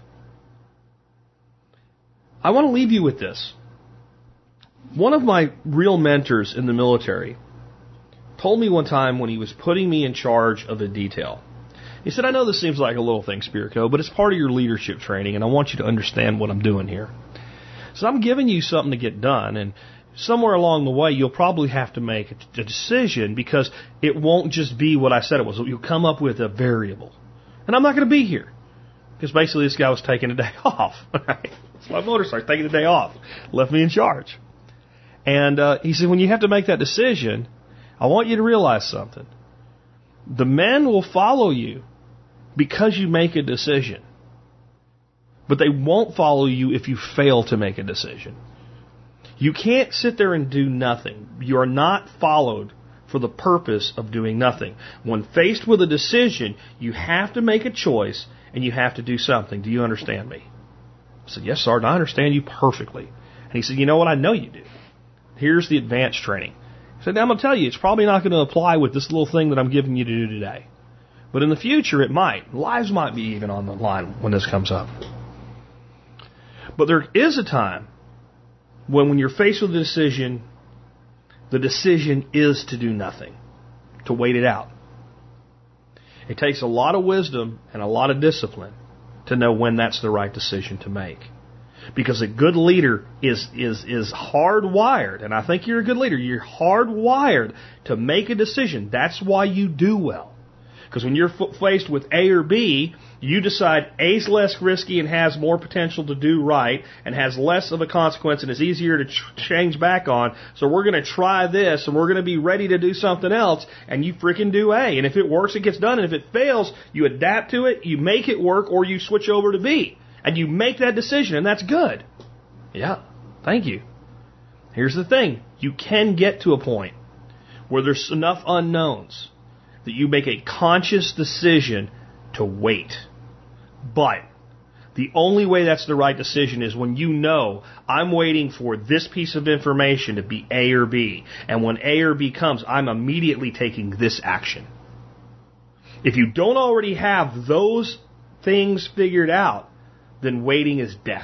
I want to leave you with this. One of my real mentors in the military told me one time when he was putting me in charge of a detail. He said, I know this seems like a little thing, Spirko, but it's part of your leadership training, and I want you to understand what I'm doing here. So I'm giving you something to get done, and somewhere along the way, you'll probably have to make a decision because it won't just be what I said it was. You'll come up with a variable. And I'm not going to be here. Because basically this guy was taking a day off. Right? It's my motorcycle, taking a day off. Left me in charge. And uh, he said, when you have to make that decision, I want you to realize something. The men will follow you because you make a decision. But they won't follow you if you fail to make a decision. You can't sit there and do nothing. You are not followed for the purpose of doing nothing. When faced with a decision, you have to make a choice and you have to do something. Do you understand me? I said, yes, Sergeant, I understand you perfectly. And he said, you know what? I know you do. Here's the advanced training. He said, now I'm going to tell you, it's probably not going to apply with this little thing that I'm giving you to do today. But in the future, it might. Lives might be even on the line when this comes up. But there is a time when when you're faced with a decision, the decision is to do nothing, to wait it out. It takes a lot of wisdom and a lot of discipline to know when that's the right decision to make. Because a good leader is is is hardwired, and I think you're a good leader, you're hardwired to make a decision. That's why you do well. Because when you're f- faced with A or B, you decide A's less risky and has more potential to do right and has less of a consequence and is easier to ch- change back on. So we're going to try this and we're going to be ready to do something else, and you freaking do A. And if it works, it gets done. And if it fails, you adapt to it, you make it work, or you switch over to B. And you make that decision, and that's good. Yeah, thank you. Here's the thing. You can get to a point where there's enough unknowns that you make a conscious decision to wait. But the only way that's the right decision is when you know I'm waiting for this piece of information to be A or B. And when A or B comes, I'm immediately taking this action. If you don't already have those things figured out, then waiting is death.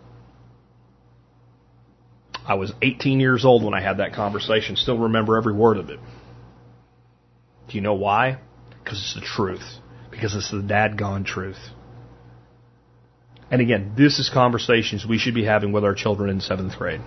I was eighteen years old when I had that conversation. Still remember every word of it. Do you know why? Because it's the truth. Because it's the dadgone truth. And again, this is conversations we should be having with our children in seventh grade.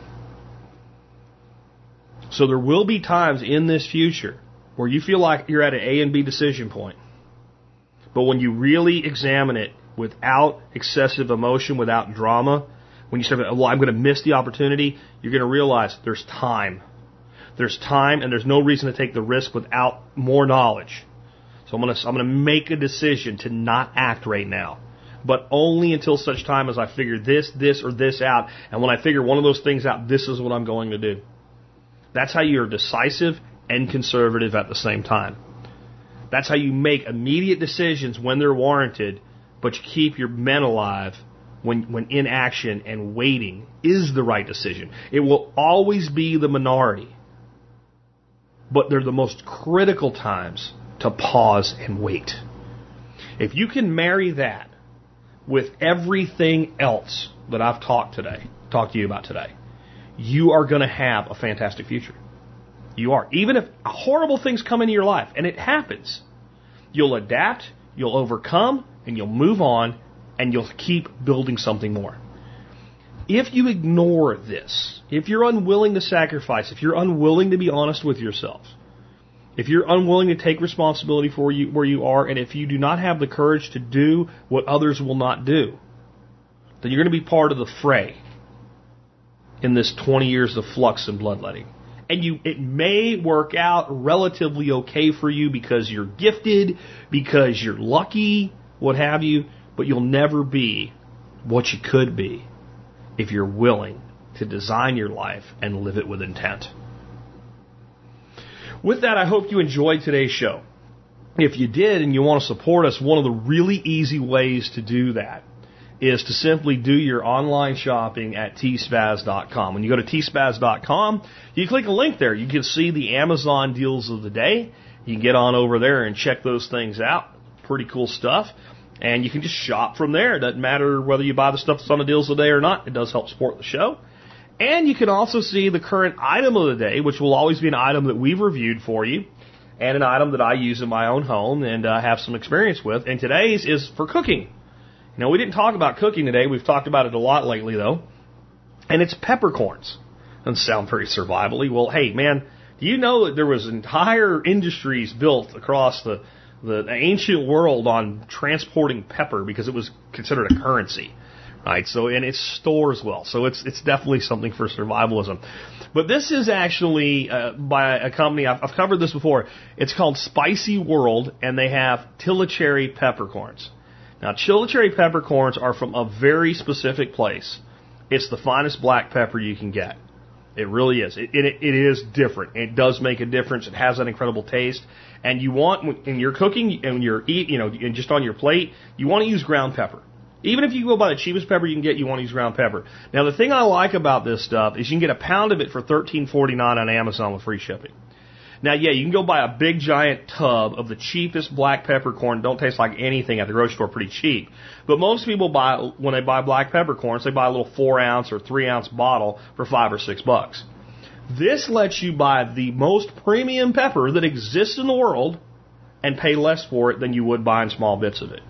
So there will be times in this future where you feel like you're at an A and B decision point. But when you really examine it without excessive emotion, without drama, when you say, well, I'm going to miss the opportunity, you're going to realize there's time. There's time, and there's no reason to take the risk without more knowledge. So I'm going to I'm going to make a decision to not act right now, but only until such time as I figure this, this, or this out. And when I figure one of those things out, this is what I'm going to do. That's how you're decisive and conservative at the same time. That's how you make immediate decisions when they're warranted, but you keep your men alive when when inaction and waiting is the right decision. It will always be the minority, but they're the most critical times to pause and wait. If you can marry that with everything else that I've talked today, talked to you about today, you are going to have a fantastic future. You are. Even if horrible things come into your life, and it happens, you'll adapt, you'll overcome, and you'll move on, and you'll keep building something more. If you ignore this, if you're unwilling to sacrifice, if you're unwilling to be honest with yourself, if you're unwilling to take responsibility for you where you are, and if you do not have the courage to do what others will not do, then you're going to be part of the fray in this twenty years of flux and bloodletting. And you, it may work out relatively okay for you because you're gifted, because you're lucky, what have you, but you'll never be what you could be if you're willing to design your life and live it with intent. With that, I hope you enjoyed today's show. If you did and you want to support us, one of the really easy ways to do that is to simply do your online shopping at T Spaz dot com. When you go to T Spaz dot com, you click a link there. You can see the Amazon deals of the day. You can get on over there and check those things out. Pretty cool stuff. And you can just shop from there. It doesn't matter whether you buy the stuff that's on the deals of the day or not. It does help support the show. And you can also see the current item of the day, which will always be an item that we've reviewed for you, and an item that I use in my own home and uh, have some experience with. And today's is for cooking. Now, we didn't talk about cooking today. We've talked about it a lot lately, though. And it's peppercorns. Doesn't sound very survivally. Well, hey, man, do you know that there was entire industries built across the the ancient world on transporting pepper because it was considered a currency, right? So, and it stores well. So it's it's definitely something for survivalism. But this is actually uh, by a company, I've, I've covered this before. It's called Spicy World, and they have Tilicherry peppercorns. Now, Tilicherry peppercorns are from a very specific place. It's the finest black pepper you can get. It really is. It, it, it is different. It does make a difference. It has an incredible taste. And you want, when you're cooking and you're eat, you know, and just on your plate, you want to use ground pepper. Even if you go buy the cheapest pepper you can get, you want to use ground pepper. Now, the thing I like about this stuff is you can get a pound of it for thirteen forty-nine on Amazon with free shipping. Now, yeah, you can go buy a big giant tub of the cheapest black peppercorn. Don't taste like anything at the grocery store, pretty cheap. But most people buy, when they buy black peppercorns, they buy a little four ounce or three ounce bottle for five or six bucks. This lets you buy the most premium pepper that exists in the world and pay less for it than you would buying small bits of it.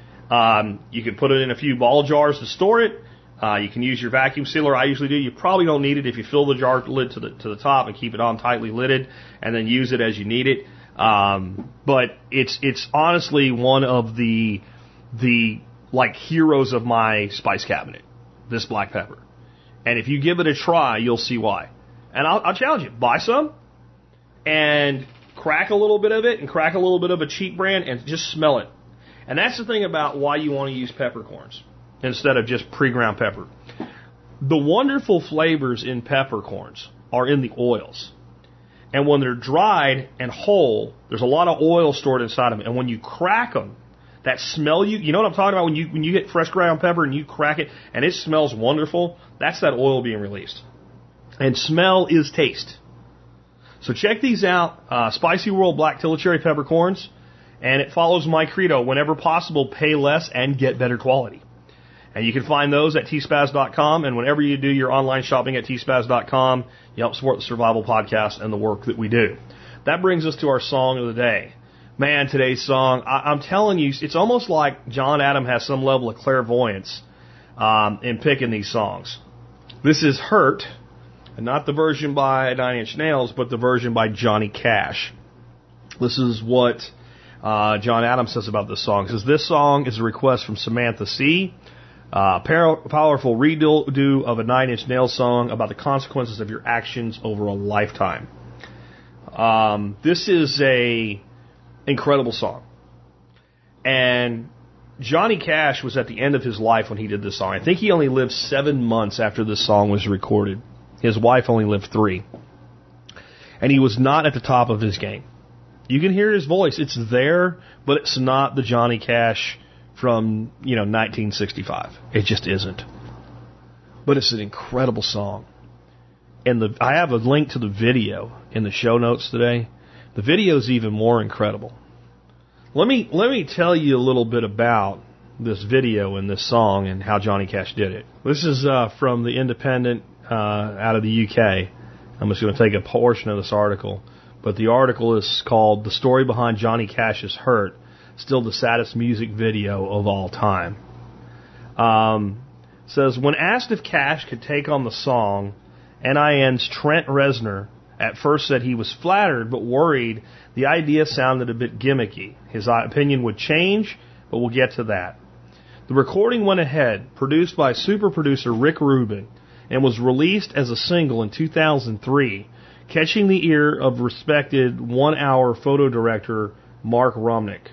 Um, you can put it in a few ball jars to store it. Uh, you can use your vacuum sealer. I usually do. You probably don't need it if you fill the jar lid to the to the top and keep it on tightly lidded, and then use it as you need it. Um, but it's it's honestly one of the the like heroes of my spice cabinet, this black pepper. And if you give it a try, you'll see why. And I'll, I'll challenge you, buy some and crack a little bit of it and crack a little bit of a cheap brand and just smell it. And that's the thing about why you want to use peppercorns instead of just pre-ground pepper. The wonderful flavors in peppercorns are in the oils. And when they're dried and whole, there's a lot of oil stored inside of them. And when you crack them, that smell you, you know what I'm talking about? When you when you get fresh ground pepper and you crack it and it smells wonderful, that's that oil being released. And smell is taste. So check these out, uh, Spicy World Black Tilla-Cherry Peppercorns. And it follows my credo, whenever possible, pay less and get better quality. And you can find those at T spaz dot com. And whenever you do your online shopping at T spaz dot com, you help support the Survival Podcast and the work that we do. That brings us to our song of the day. Man, today's song, I, I'm telling you, it's almost like John Adam has some level of clairvoyance um, in picking these songs. This is Hurt, and not the version by Nine Inch Nails, but the version by Johnny Cash. This is what uh, John Adam says about this song. He says, this song is a request from Samantha C., Uh, par- powerful redo of a Nine Inch Nails song about the consequences of your actions over a lifetime. Um, this is a incredible song. And Johnny Cash was at the end of his life when he did this song. I think he only lived seven months after this song was recorded. His wife only lived three. And he was not at the top of his game. You can hear his voice. It's there, but it's not the Johnny Cash from, you know, nineteen sixty-five. It just isn't. But it's an incredible song. And the I have a link to the video in the show notes today. The video is even more incredible. Let me let me tell you a little bit about this video and this song and how Johnny Cash did it. This is uh, from the Independent uh, out of the U K. I'm just going to take a portion of this article. But the article is called "The Story Behind Johnny Cash's Hurt. Still the saddest music video of all time." Um, says, when asked if Cash could take on the song, N I N's Trent Reznor at first said he was flattered but worried the idea sounded a bit gimmicky. His opinion would change, but we'll get to that. The recording went ahead, produced by super producer Rick Rubin, and was released as a single in two thousand three, catching the ear of respected one-hour photo director Mark Rumnick.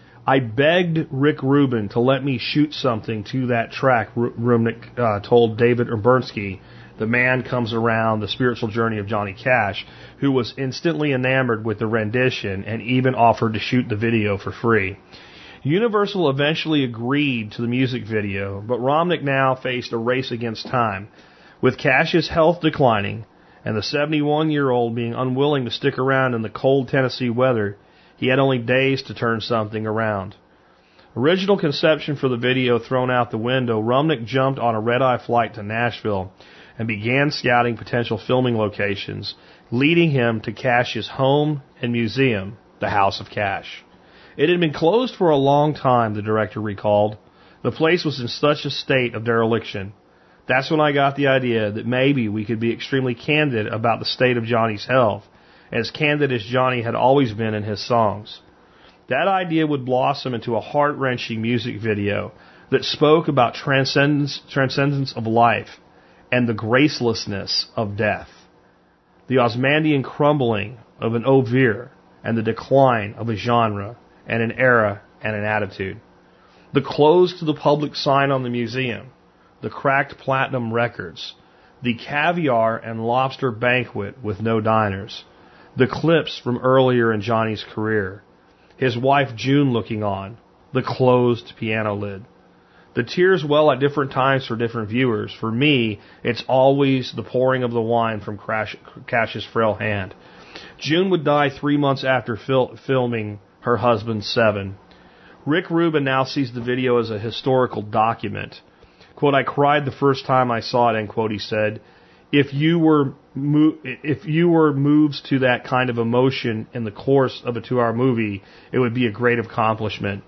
I begged Rick Rubin to let me shoot something to that track, Rumnick uh, told David Urbanski, the man comes around the spiritual journey of Johnny Cash, who was instantly enamored with the rendition and even offered to shoot the video for free. Universal eventually agreed to the music video, but Rumnick now faced a race against time. With Cash's health declining and the seventy-one-year-old being unwilling to stick around in the cold Tennessee weather, he had only days to turn something around. Original conception for the video thrown out the window, Rumnick jumped on a red-eye flight to Nashville and began scouting potential filming locations, leading him to Cash's home and museum, the House of Cash. It had been closed for a long time, the director recalled. The place was in such a state of dereliction. That's when I got the idea that maybe we could be extremely candid about the state of Johnny's health, as candid as Johnny had always been in his songs. That idea would blossom into a heart-wrenching music video that spoke about transcendence, transcendence of life and the gracelessness of death, the Osmandian crumbling of an oeuvre and the decline of a genre and an era and an attitude. The closed to the public sign on the museum, the cracked platinum records, the caviar and lobster banquet with no diners, the clips from earlier in Johnny's career, his wife June looking on, the closed piano lid. The tears well at different times for different viewers. For me, it's always the pouring of the wine from Cash's frail hand. June would die three months after fil- filming her husband's Seven. Rick Rubin now sees the video as a historical document. Quote, I cried the first time I saw it, end quote, he said. If you were mo- if you were moves to that kind of emotion in the course of a two-hour movie, it would be a great accomplishment.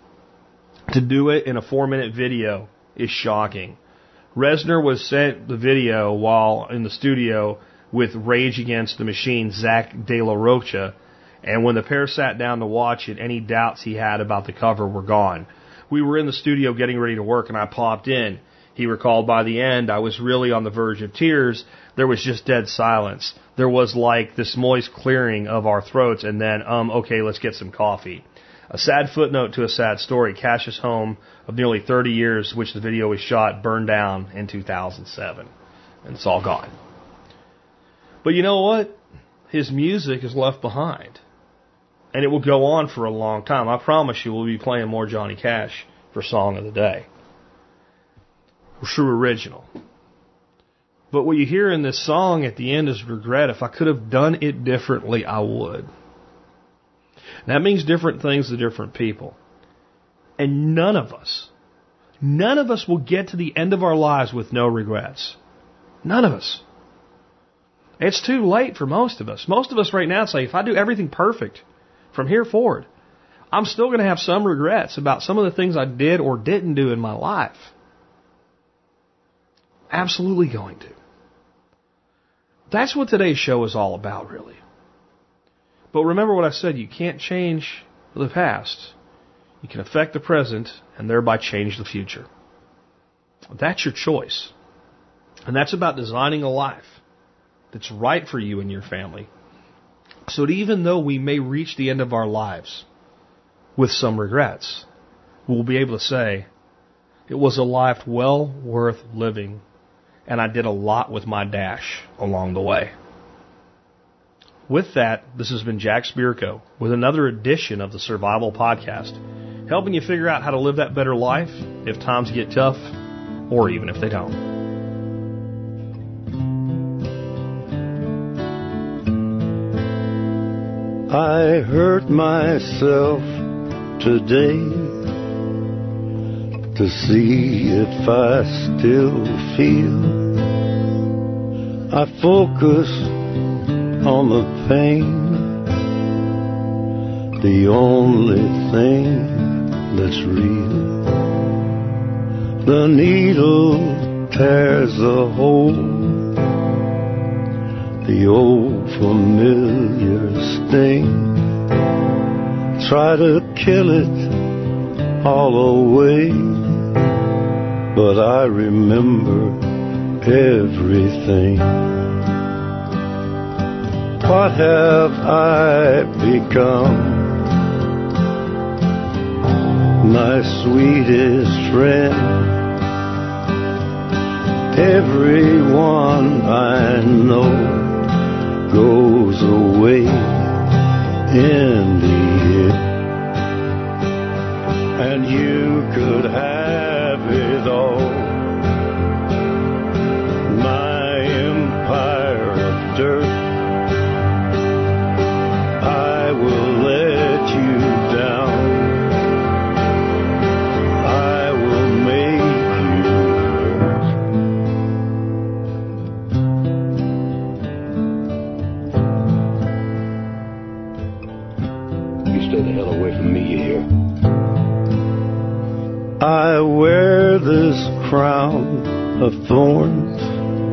To do it in a four-minute video is shocking. Reznor was sent the video while in the studio with Rage Against the Machine, Zach De La Rocha, And when the pair sat down to watch it, any doubts he had about the cover were gone. We were in the studio getting ready to work, and I popped in. He recalled by the end, I was really on the verge of tears. There was just dead silence. There was like this moist clearing of our throats, and then, um, okay, let's get some coffee. A sad footnote to a sad story. Cash's home of nearly thirty years, which the video was shot, burned down in two thousand seven. And it's all gone. But you know what? His music is left behind. And it will go on for a long time. I promise you we'll be playing more Johnny Cash for Song of the Day. True original. But what you hear in this song at the end is regret. If I could have done it differently, I would. That means different things to different people. And none of us, none of us will get to the end of our lives with no regrets. None of us. It's too late for most of us. Most of us right now say, if I do everything perfect from here forward, I'm still going to have some regrets about some of the things I did or didn't do in my life. Absolutely going to. That's what today's show is all about, really. But remember what I said, you can't change the past. You can affect the present and thereby change the future. That's your choice. And that's about designing a life that's right for you and your family. So that even though we may reach the end of our lives with some regrets, we'll be able to say, it was a life well worth living, and I did a lot with my dash along the way. With that, this has been Jack Spirko with another edition of the Survival Podcast, helping you figure out how to live that better life if times get tough, or even if they don't. I hurt myself today to see if I still feel. I focus on the pain, the only thing that's real. The needle tears a hole, the old familiar sting. Try to kill it all away, but I remember everything. What have I become? My sweetest friend. Everyone I know goes away in the end. And you could have it all. My empire of dirt, I will let you down. I will make you hurt. You stay the hell away from me, you hear? I wear this crown of thorns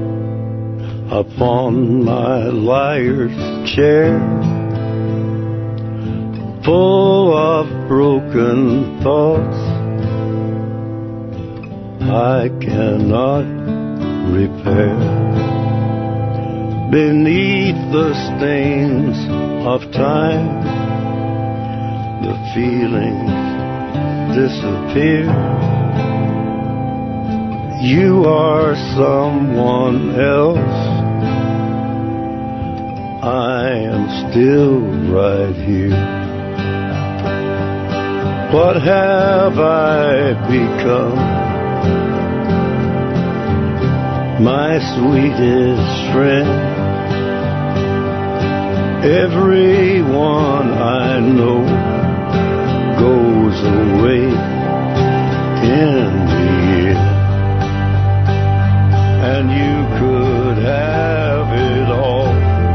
upon my liar's chair, full of broken thoughts I cannot repair. Beneath the stains of time, the feelings disappear. You are someone else. I am still right here. What have I become? My sweetest friend. Everyone I know goes away in the end. And you could have it all.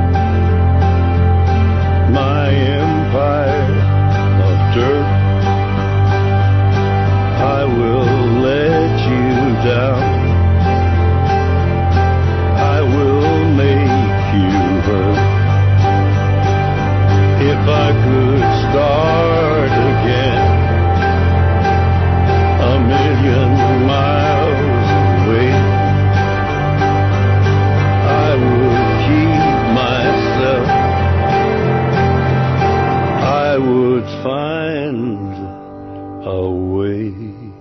My empire of dirt, I will let you down. I will make you hurt. If I away.